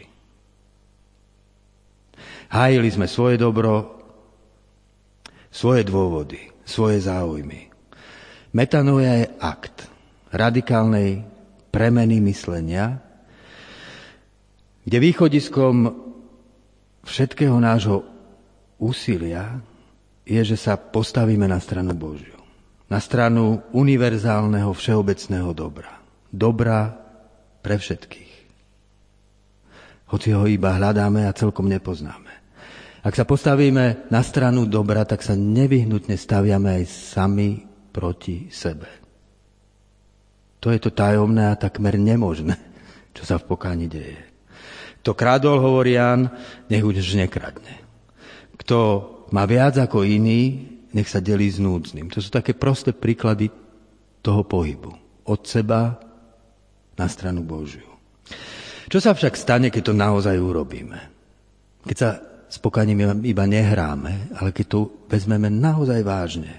Hájili sme svoje dobro, svoje dôvody, svoje záujmy. Metanoia je akt radikálnej premeny myslenia, kde východiskom všetkého nášho úsilia je, že sa postavíme na stranu Božiu. Na stranu univerzálneho všeobecného dobra. Dobra pre všetkých. Hoci ho iba hľadáme a celkom nepoznáme. Ak sa postavíme na stranu dobra, tak sa nevyhnutne staviame aj sami proti sebe. To je to tajomné a takmer nemožné, čo sa v pokáni deje. Kto kradol, hovorí Ján, nech už nekradne. Kto má viac ako iný, nech sa delí s núdznym. To sú také prosté príklady toho pohybu. Od seba na stranu Božiu. Čo sa však stane, keď to naozaj urobíme? Keď sa s pokáním iba nehráme, ale keď to vezmeme naozaj vážne.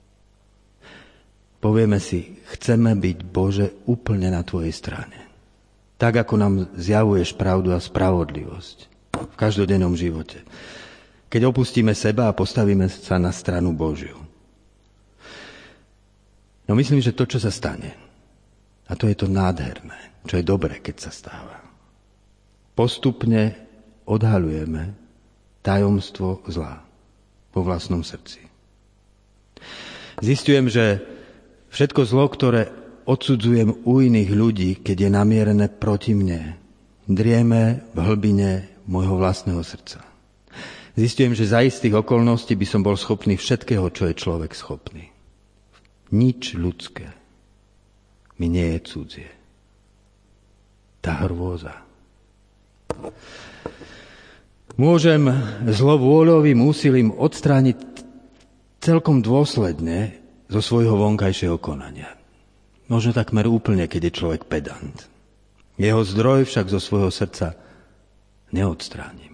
Povieme si, chceme byť, Bože, úplne na tvojej strane. Tak, ako nám zjavuješ pravdu a spravodlivosť v každodennom živote. Keď opustíme seba a postavíme sa na stranu Božiu. No myslím, že to, čo sa stane, a to je to nádherné, čo je dobré, keď sa stáva. Postupne odhaľujeme tajomstvo zla vo vlastnom srdci. Zistujem, že všetko zlo, ktoré odsudzujem u iných ľudí, keď je namierené proti mne, drieme v hlbine môjho vlastného srdca. Zistujem, že za istých okolností by som bol schopný všetkého, čo je človek schopný. Nič ľudské mi nie je cudzie. Tá hrôza. Môžem zlovôľovým úsilím odstrániť celkom dôsledne zo svojho vonkajšieho konania. Možno takmer úplne, keď je človek pedant. Jeho zdroj však zo svojho srdca neodstránim.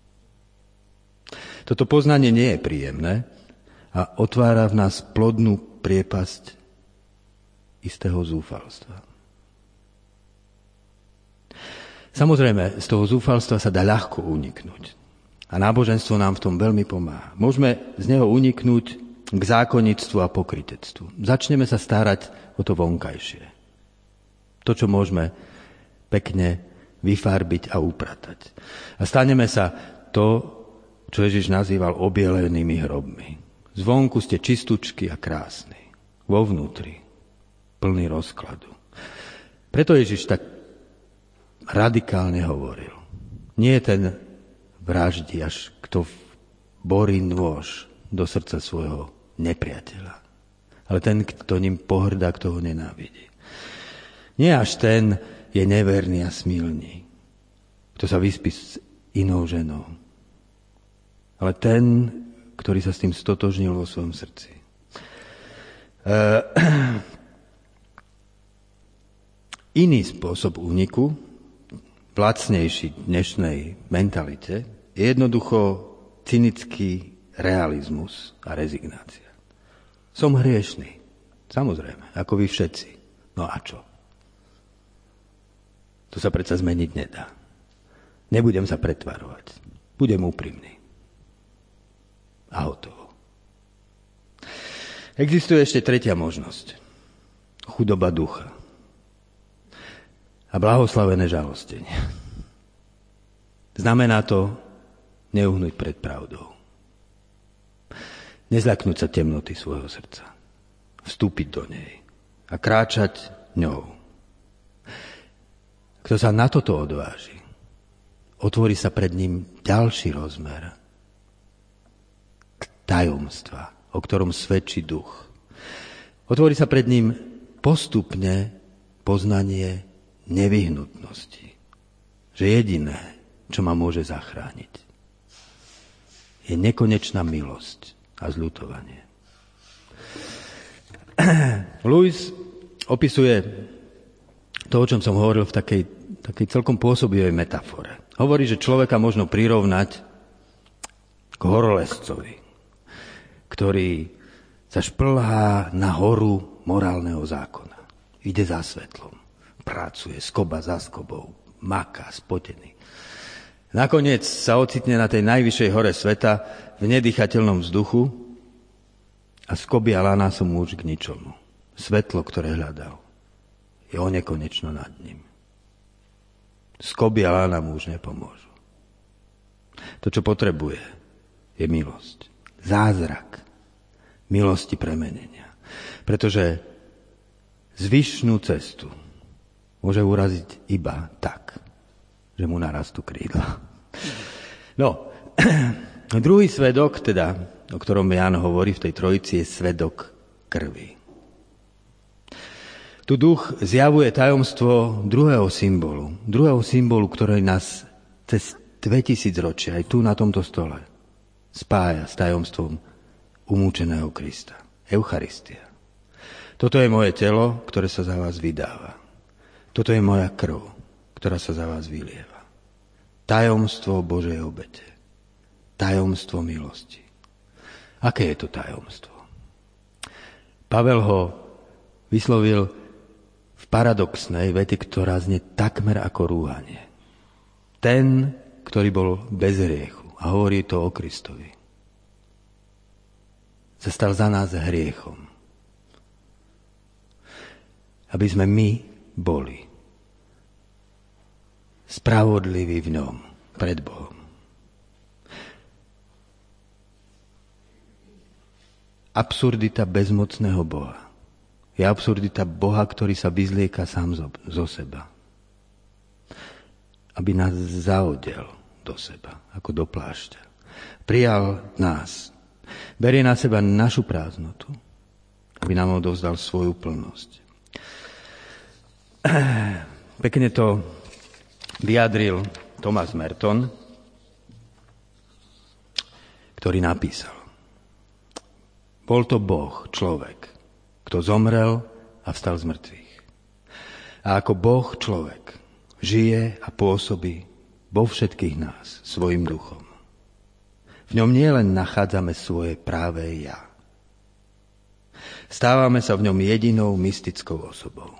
Toto poznanie nie je príjemné a otvára v nás plodnú priepasť istého zúfalstva. Samozrejme, z toho zúfalstva sa dá ľahko uniknúť. A náboženstvo nám v tom veľmi pomáha. Môžeme z neho uniknúť k zákonnictvu a pokrytectvu. Začneme sa starať o to vonkajšie. To, čo môžeme pekne vyfarbiť a upratať. A staneme sa to, čo Ježiš nazýval obielenými hrobmi. Zvonku ste čistúčky a krásni. Vo vnútri plný rozkladu. Preto Ježiš tak radikálne hovoril. Nie je ten vraždí, až kto borí nôž do srdca svojho nepriateľa. Ale ten, kto ním pohrdá, kto ho nenávidí. Nie až ten je neverný a smilný, kto sa vyspí s inou ženou. Ale ten, ktorý sa s tým stotožnil vo svojom srdci. Uh, iný spôsob úniku, lacnejší dnešnej mentalite, je jednoducho cynický realizmus a rezignácia. Som hriešný, samozrejme, ako vy všetci. No a čo? To sa predsa zmeniť nedá. Nebudem sa pretvarovať. Budem úprimný. A hotovo. Existuje ešte tretia možnosť. Chudoba ducha. A blahoslavené žalostenie. Znamená to neuhnúť pred pravdou. Nezľaknúť sa temnoty svojho srdca. Vstúpiť do nej a kráčať ňou. Kto sa na toto odváži, otvorí sa pred ním ďalší rozmer tajomstva, o ktorom svedčí duch. Otvorí sa pred ním postupne poznanie nevyhnutnosti. Že jediné, čo ma môže zachrániť, je nekonečná milosť a zľutovanie. Lewis opisuje to, o čom som hovoril v takej, takej celkom pôsobivej metafore. Hovorí, že človeka možno prirovnať k horolezcovi, ktorý sa šplhá na horu morálneho zákona. Ide za svetlom. Pracuje skoba za skobou, maká, spotený. Nakoniec sa ocitne na tej najvyššej hore sveta v nedýchateľnom vzduchu a skoby a lana sú mu už k ničomu. Svetlo, ktoré hľadal, je onekonečno nad ním. Skoby a lana mu už nepomôžu. To, čo potrebuje, je milosť. Zázrak milosti premenenia. Pretože zvyšnú cestu môže uraziť iba tak, že mu narastú krídla. No, druhý svedok, teda, o ktorom Ján hovorí v tej trojici, je svedok krvi. Tu duch zjavuje tajomstvo druhého symbolu. Druhého symbolu, ktorý nás cez dvetisíc ročia, aj tu na tomto stole, spája s tajomstvom umúčeného Krista. Eucharistia. Toto je moje telo, ktoré sa za vás vydáva. Toto je moja krv, ktorá sa za vás vylieva. Tajomstvo Božej obete. Tajomstvo milosti. Aké je to tajomstvo? Pavel ho vyslovil v paradoxnej vete, ktorá znie takmer ako rúhanie. Ten, ktorý bol bez hriechu, a hovorí to o Kristovi, sa stal za nás hriechom. Aby sme my boli spravodliví v ňom pred Bohom. Absurdita bezmocného Boha je absurdita Boha, ktorý sa vyzlieka sám zo, zo seba. Aby nás zaodel do seba, ako do plášťa. Prijal nás. Berie na seba našu prázdnotu, aby nám odovzdal svoju plnosť. Pekne to vyjadril Thomas Merton, ktorý napísal: Bol to Boh, človek, kto zomrel a vstal z mŕtvych. A ako Boh, človek, žije a pôsobí vo všetkých nás svojim duchom. V ňom nielen nachádzame svoje práve ja. Stávame sa v ňom jedinou mystickou osobou.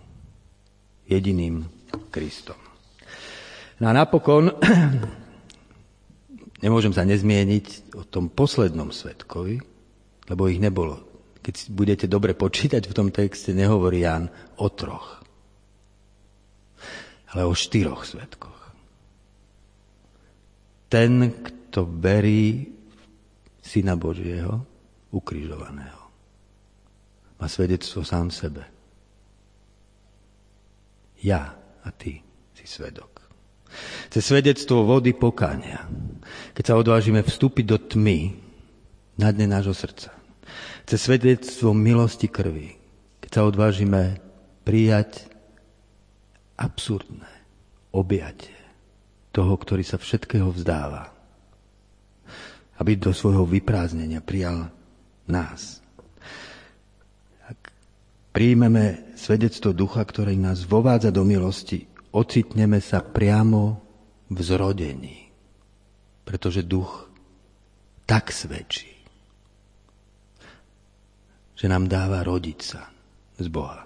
Jediným Kristom. No a napokon Nemôžem sa nezmieniť o tom poslednom svedkovi, lebo ich nebolo. Keď budete dobre počítať v tom texte, nehovorí Ján o troch, ale o štyroch svedkoch. Ten, kto verí Syna Božieho, ukrižovaného, má svedectvo sám sebe. Ja a ty si svedok. Cez svedectvo vody pokánia, keď sa odvážime vstúpiť do tmy na dne nášho srdca. Cez svedectvo milosti krvi, keď sa odvážime prijať absurdné objatie toho, ktorý sa všetkého vzdáva, aby do svojho vyprázdnenia prijal nás. Ak príjmeme svedectvo ducha, ktorý nás vovádza do milosti, ocitneme sa priamo v zrodení, pretože duch tak svedčí, že nám dáva rodiť sa z Boha.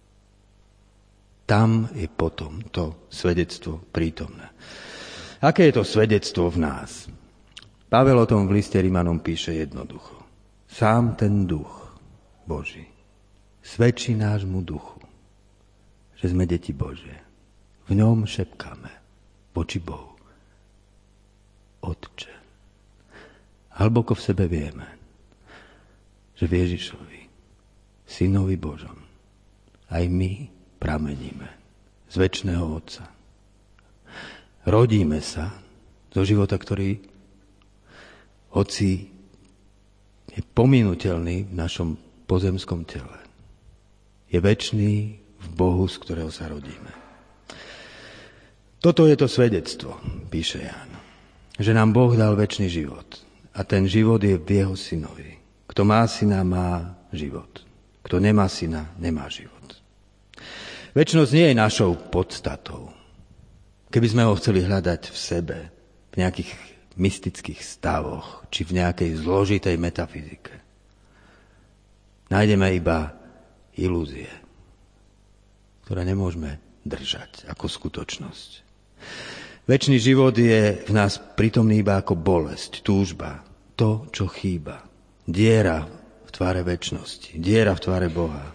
Tam je potom to svedectvo prítomné. Aké je to svedectvo v nás? Pavel o tom v liste Rimanom píše jednoducho. Sám ten duch Boží svedčí nášmu duchu, že sme deti Božie. V ňom šepkáme voči Bohu. Otče. Hlboko v sebe vieme, že v Ježišovi, Synovi Božom, aj my prameníme z večného Otca. Rodíme sa do života, ktorý, hoci je pominuteľný v našom pozemskom tele, je večný v Bohu, z ktorého sa rodíme. Toto je to svedectvo, píše Ján, že nám Boh dal večný život a ten život je v jeho synovi. Kto má syna, má život. Kto nemá syna, nemá život. Večnosť nie je našou podstatou. Keby sme ho chceli hľadať v sebe, v nejakých mystických stavoch, či v nejakej zložitej metafyzike, nájdeme iba ilúzie, ktoré nemôžeme držať ako skutočnosť. Večný život je v nás prítomný iba ako bolesť, túžba, to, čo chýba. Diera v tvare večnosti, diera v tvare Boha.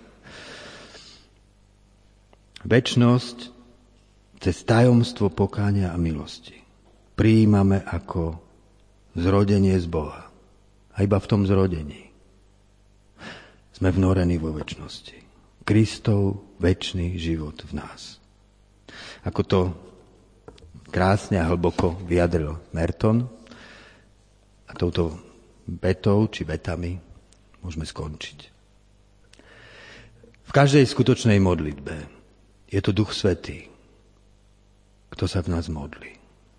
Večnosť cez tajomstvo pokánia a milosti prijímame ako zrodenie z Boha. A iba v tom zrodení sme vnorení vo večnosti. Kristov večný život v nás. Ako to krásne a hlboko vyjadril Merton a touto vetou či vetami môžeme skončiť. V každej skutočnej modlitbe je to Duch Svätý, kto sa v nás modlí.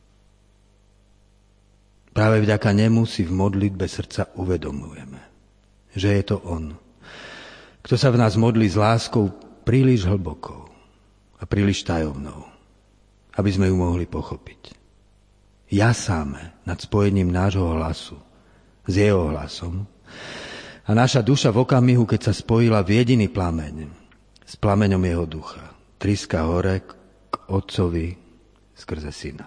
Práve vďaka nemu si v modlitbe srdca uvedomujeme, že je to on, kto sa v nás modlí s láskou príliš hlbokou a príliš tajomnou, aby sme ju mohli pochopiť. Jasáme nad spojením nášho hlasu s jeho hlasom a naša duša v okamihu, keď sa spojila v jediný plameň s plameňom jeho ducha, triská hore k Otcovi skrze Syna.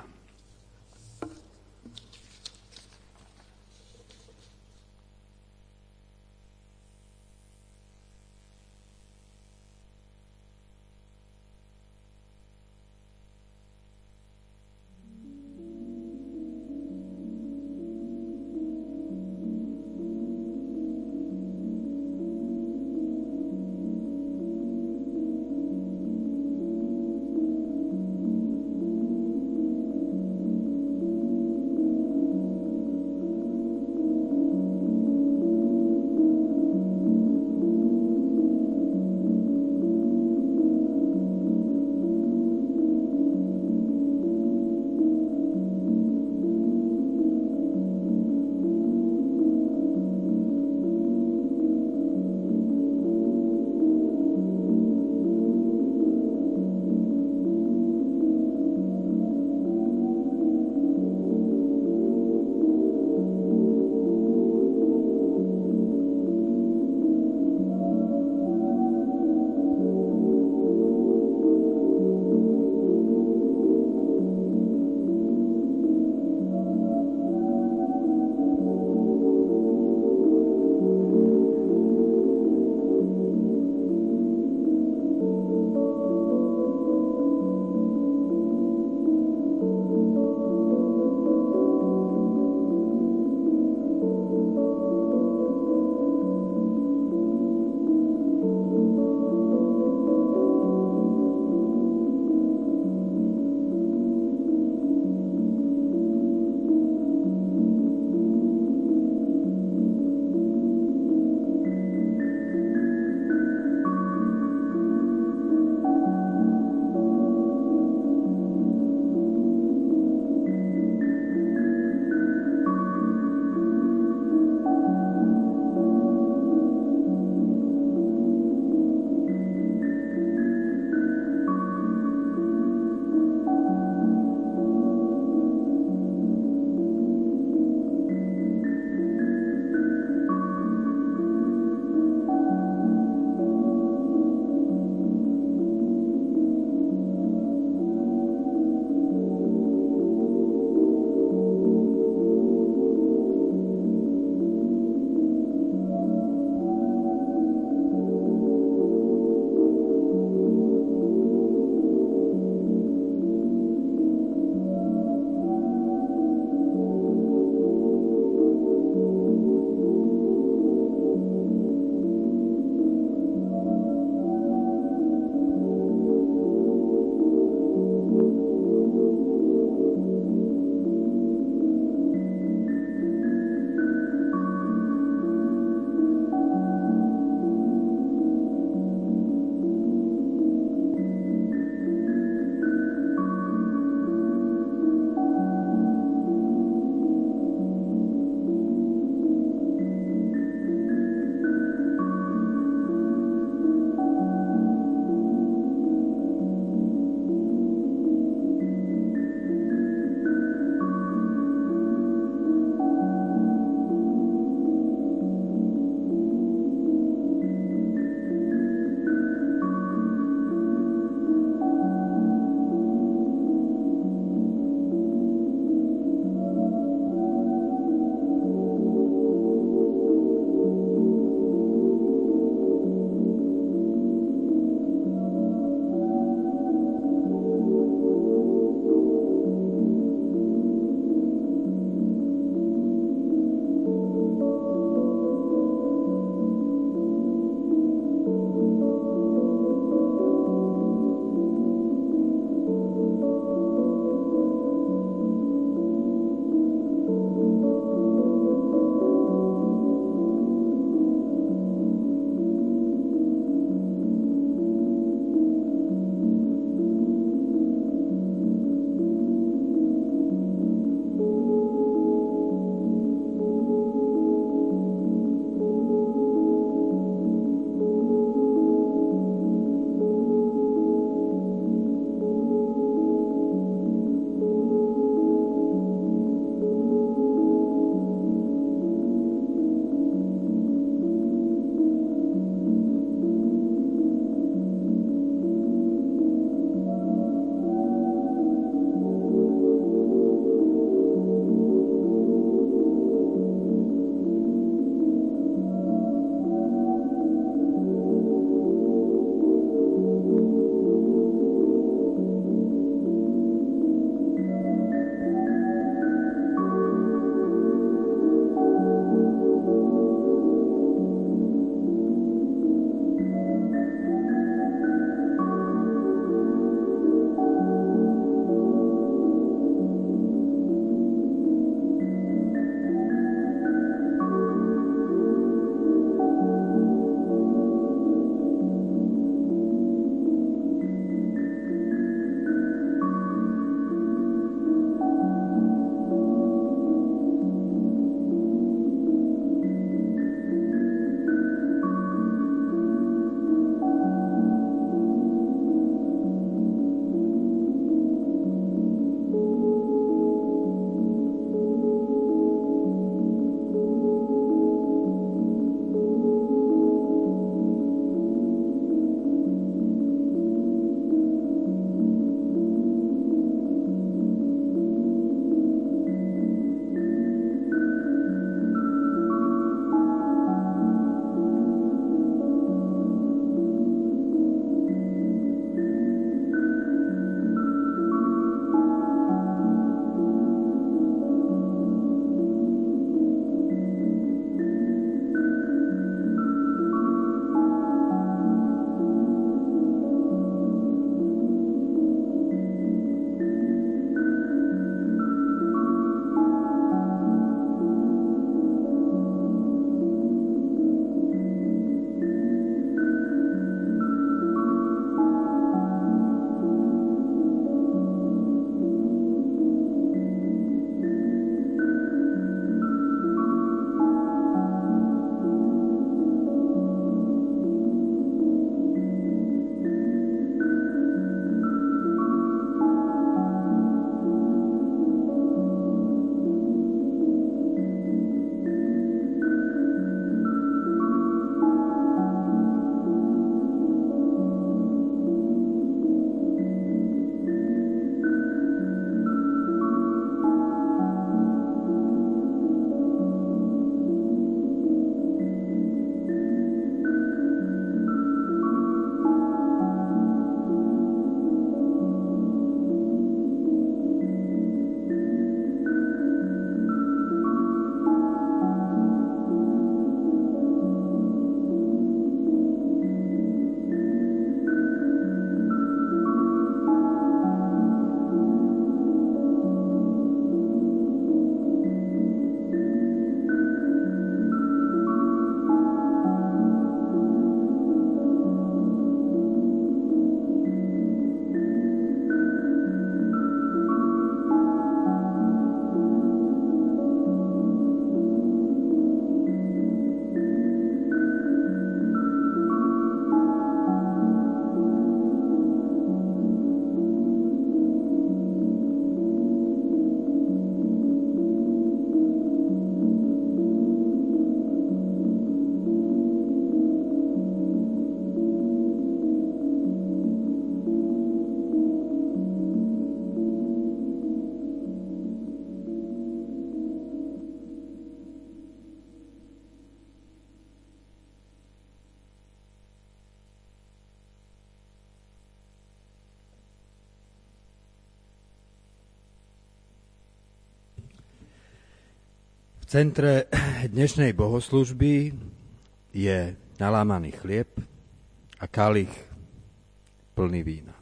centre dnešnej bohoslužby je nalámaný chlieb a kalich plný vína.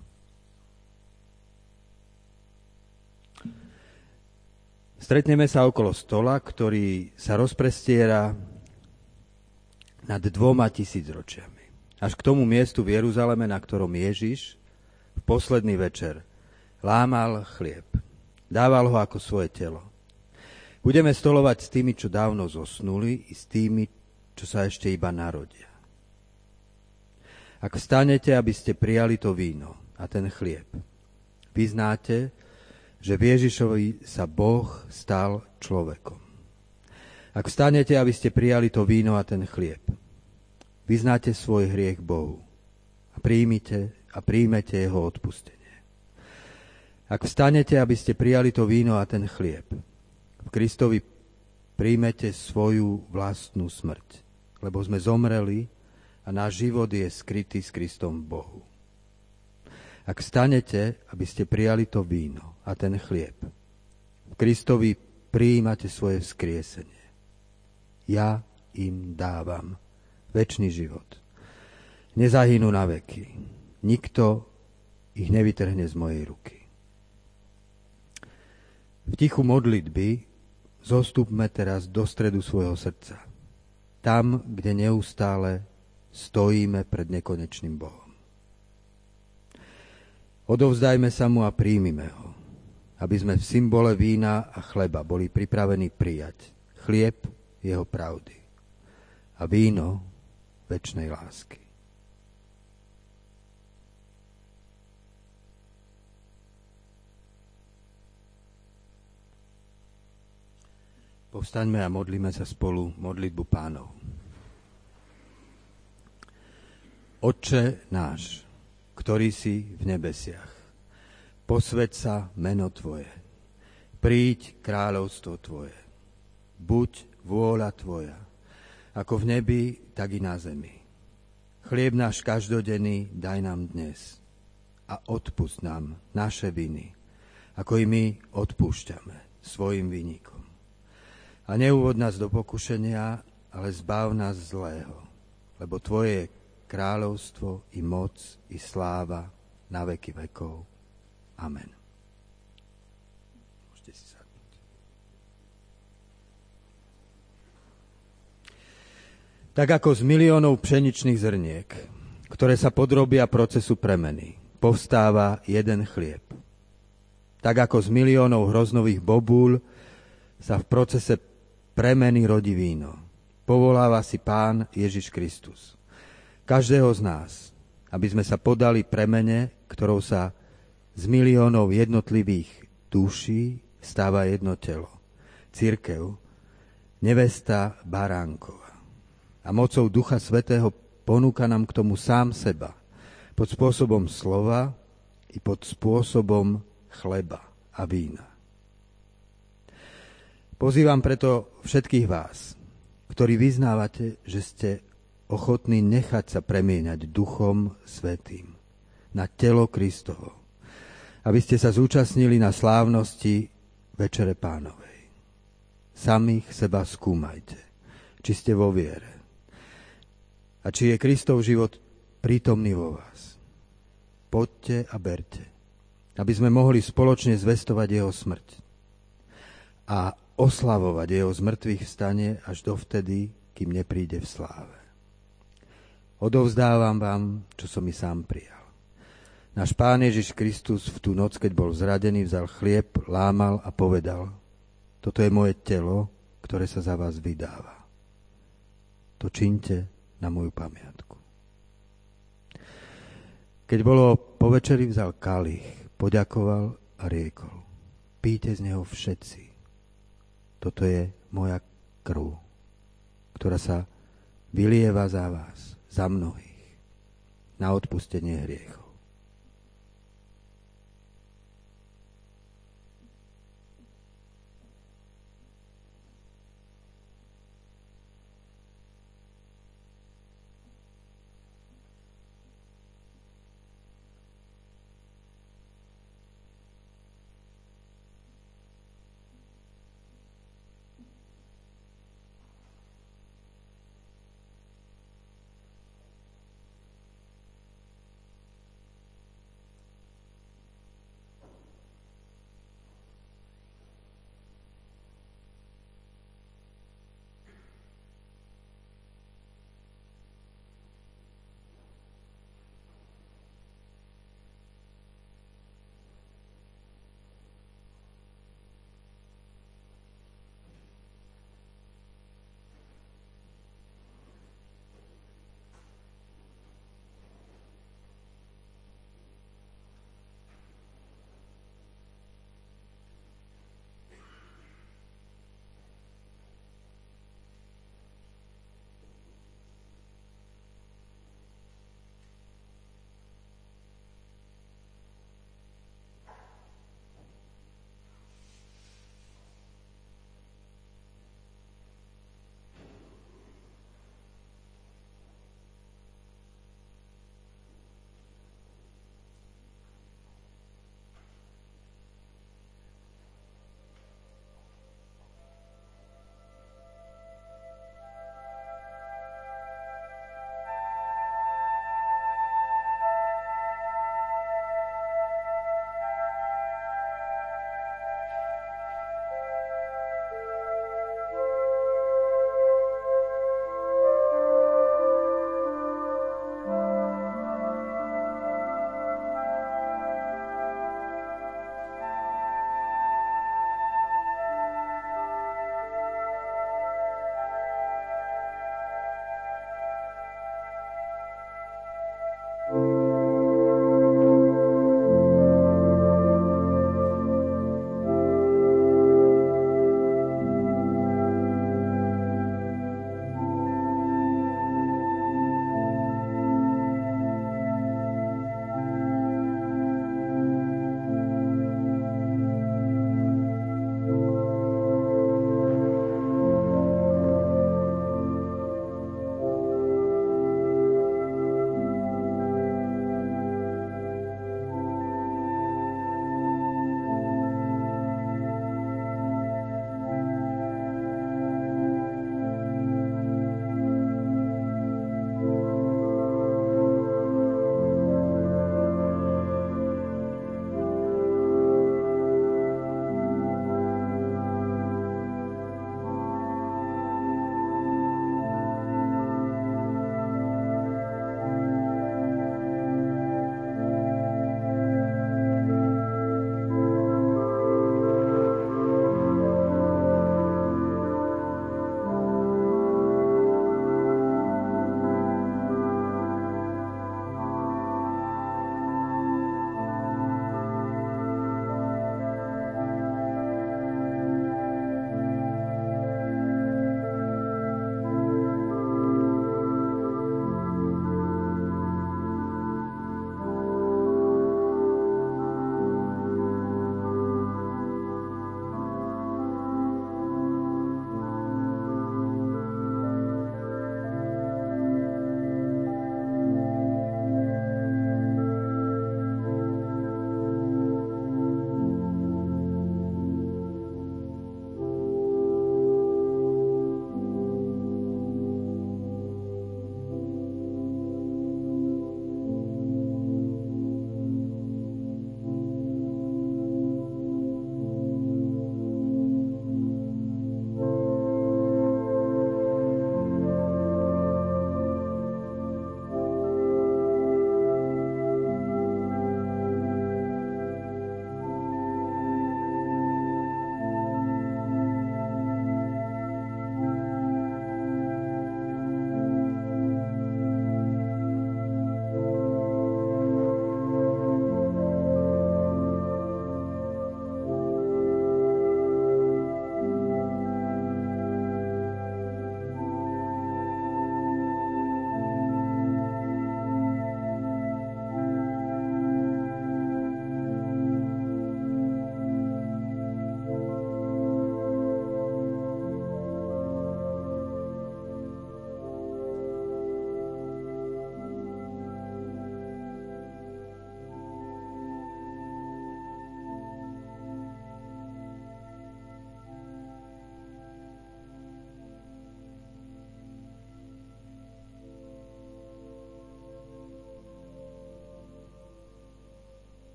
Stretneme sa okolo stola, ktorý sa rozprestiera nad dvoma tisícročiami. Až k tomu miestu v Jeruzaleme, na ktorom Ježiš v posledný večer lámal chlieb. Dával ho ako svoje telo. Budeme stolovať s tými, čo dávno zosnuli, i s tými, čo sa ešte iba narodia. Ak vstanete, aby ste prijali to víno a ten chlieb, vyznáte, že v Ježišovi sa Boh stal človekom. Ak vstanete, aby ste prijali to víno a ten chlieb, vyznáte svoj hriech Bohu a príjmite a príjmete jeho odpustenie. Ak vstanete, aby ste prijali to víno a ten chlieb, v Kristovi príjmete svoju vlastnú smrť, lebo sme zomreli a náš život je skrytý s Kristom v Bohu. Ak vstanete, aby ste prijali to víno a ten chlieb, v Kristovi prijímate svoje vzkriesenie. Ja im dávam večný život. Nezahynú na veky. Nikto ich nevytrhne z mojej ruky. V tichu modlitby zostupme teraz do stredu svojho srdca. Tam, kde neustále stojíme pred nekonečným Bohom. Odovzdajme sa mu a príjmime ho, aby sme v symbole vína a chleba boli pripravení prijať chlieb jeho pravdy a víno večnej lásky. Povstaňme a modlíme sa spolu modlitbu Pánov. Otče náš, ktorý si v nebesiach, posväť sa meno Tvoje, príď kráľovstvo Tvoje, buď vôľa Tvoja, ako v nebi, tak i na zemi. Chlieb náš každodenný daj nám dnes a odpusť nám naše viny, ako i my odpúšťame svojim vinníkom. A neuvod nás do pokušenia, ale zbav nás zlého, lebo Tvoje je kráľovstvo i moc i sláva na veky vekov. Amen. Môžete si sadnúť. Tak ako z miliónov pšeničných zrniek, ktoré sa podrobia procesu premeny, povstáva jeden chlieb. Tak ako z miliónov hroznových bobúľ sa v procese premeny rodí víno. Povoláva si Pán Ježiš Kristus každého z nás, aby sme sa podali premene, ktorou sa z miliónov jednotlivých duší stáva jedno telo. Cirkev, nevesta Baránkova. A mocou Ducha Svätého ponúka nám k tomu sám seba, pod spôsobom slova i pod spôsobom chleba a vína. Pozývam preto všetkých vás, ktorí vyznávate, že ste ochotní nechať sa premieňať Duchom Svätým na telo Kristovo, aby ste sa zúčastnili na slávnosti Večere Pánovej. Samých seba skúmajte, či ste vo viere a či je Kristov život prítomný vo vás. Poďte a berte, aby sme mohli spoločne zvestovať jeho smrť a oslavovať jeho zmrtvých vstanie až dovtedy, kým nepríde v sláve. Odovzdávam vám, čo som i sám prijal. Náš Pán Ježiš Kristus v tú noc, keď bol zradený, vzal chlieb, lámal a povedal: toto je moje telo, ktoré sa za vás vydáva. To čiňte na moju pamiatku. Keď bolo po večeri, vzal kalich, poďakoval a riekol: píte z neho všetci. Toto je moja krv, ktorá sa vylieva za vás, za mnohých, na odpustenie hriechov.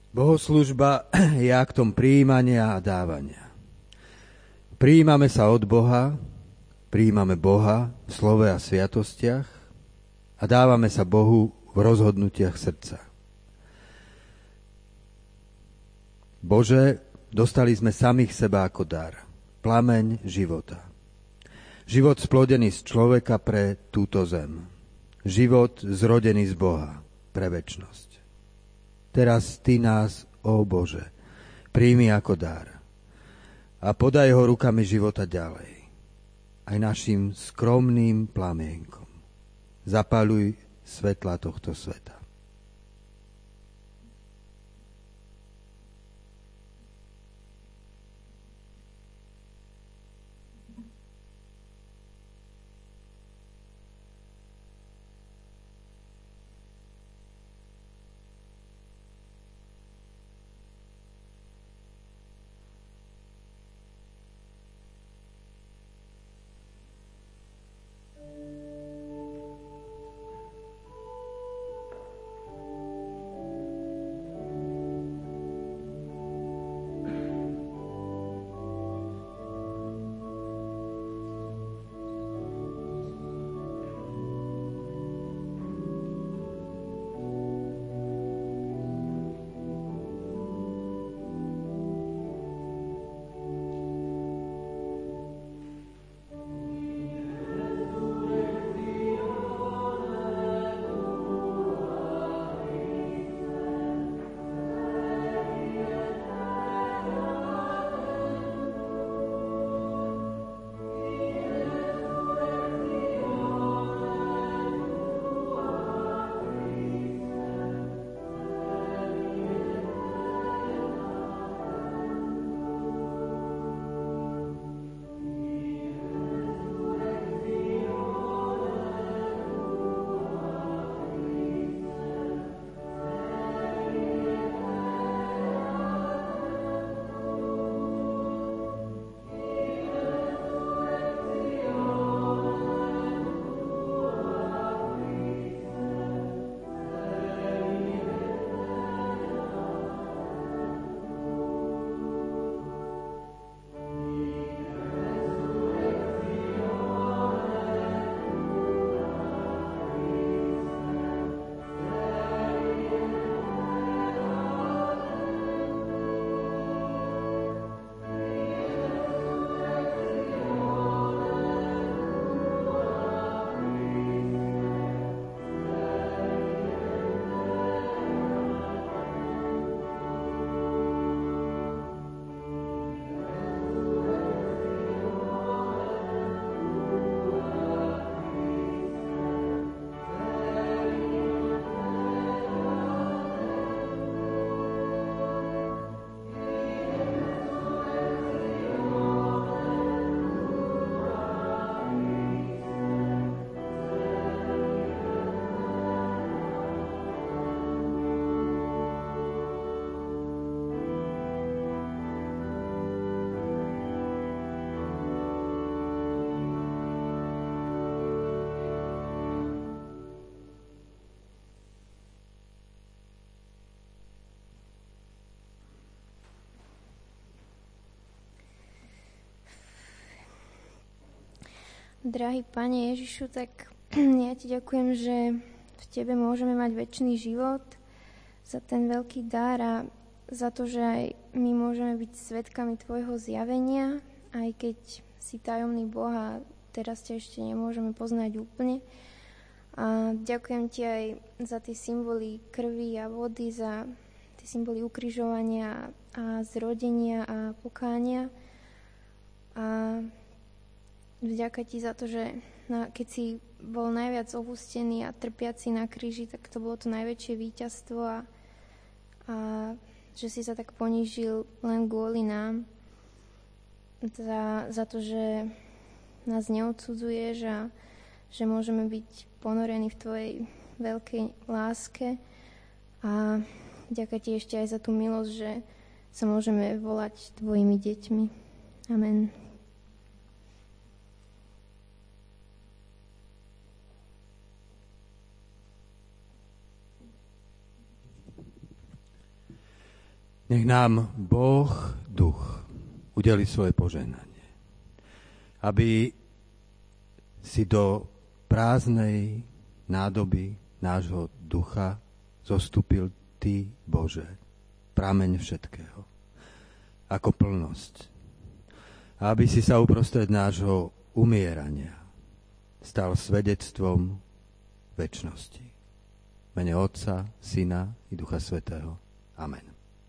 Bohoslužba je aktom prijímania a dávania. Prijímame sa od Boha, prijímame Boha v slove a sviatostiach a dávame sa Bohu v rozhodnutiach srdca. Bože, dostali sme samých seba ako dar, plameň života. Život splodený z človeka pre túto zem. Život zrodený z Boha pre večnosť. Teraz Ty nás, ó Bože, príjmi ako dar a podaj ho rukami života ďalej, aj našim skromným plamienkom. Zapaľuj svetla tohto sveta. Drahý Pane Ježišu, tak ja Ti ďakujem, že v Tebe môžeme mať večný život, za ten veľký dar a za to, že aj my môžeme byť svedkami Tvojho zjavenia, aj keď si tajomný Boh a teraz ťa ešte nemôžeme poznať úplne. A ďakujem Ti aj za tie symboly krvi a vody, za tie symboly ukrižovania a zrodenia a pokánia. A vďaka Ti za to, že na, keď si bol najviac opustený a trpiaci na kríži, tak to bolo to najväčšie víťazstvo a, a že si sa tak ponížil len kvôli nám. Za, za to, že nás neodsudzuješ a že môžeme byť ponorení v Tvojej veľkej láske. A vďaka Ti ešte aj za tú milosť, že sa môžeme volať Tvojimi deťmi. Amen. Nech nám Boh, Duch, udeli svoje požehnanie, aby si do prázdnej nádoby nášho ducha zostúpil Ty, Bože, prameň všetkého, ako plnosť. A aby si sa uprostred nášho umierania stal svedectvom večnosti. V mene Otca, Syna i Ducha Svätého. Amen.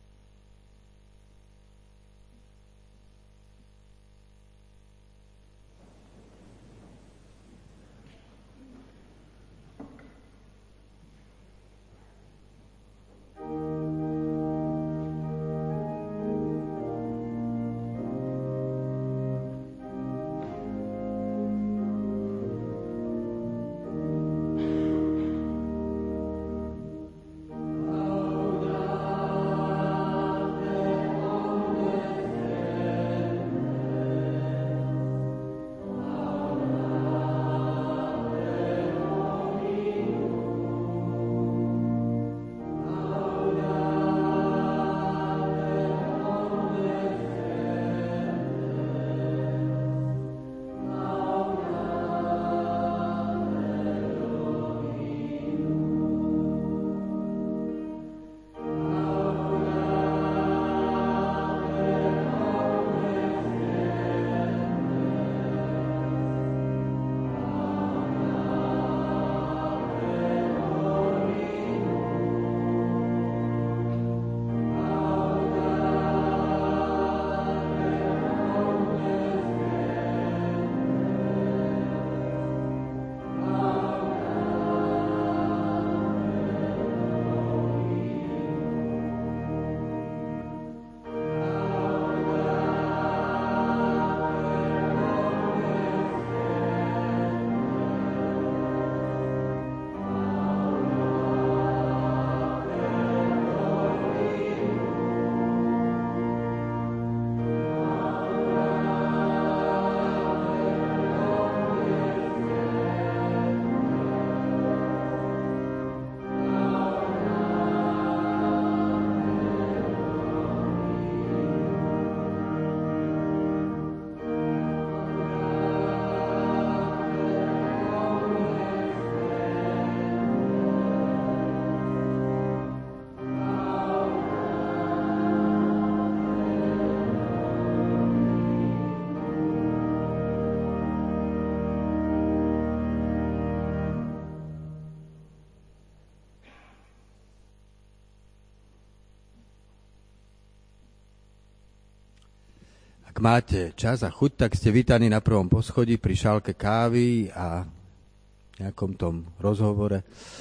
Ak máte čas a chuť, tak ste vítaní na prvom poschodí pri šálke kávy a nejakom tom rozhovore.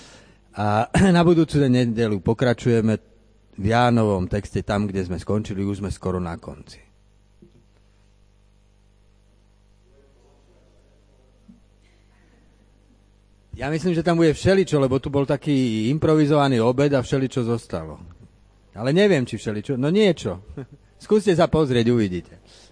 A na budúcu nedeľu pokračujeme v Jánovom texte tam, kde sme skončili, už sme skoro na konci. Ja myslím, že tam bude všeličo, lebo tu bol taký improvizovaný obed a všeličo zostalo. Ale neviem, či všeličo. No niečo. Skúste sa pozrieť, uvidíte.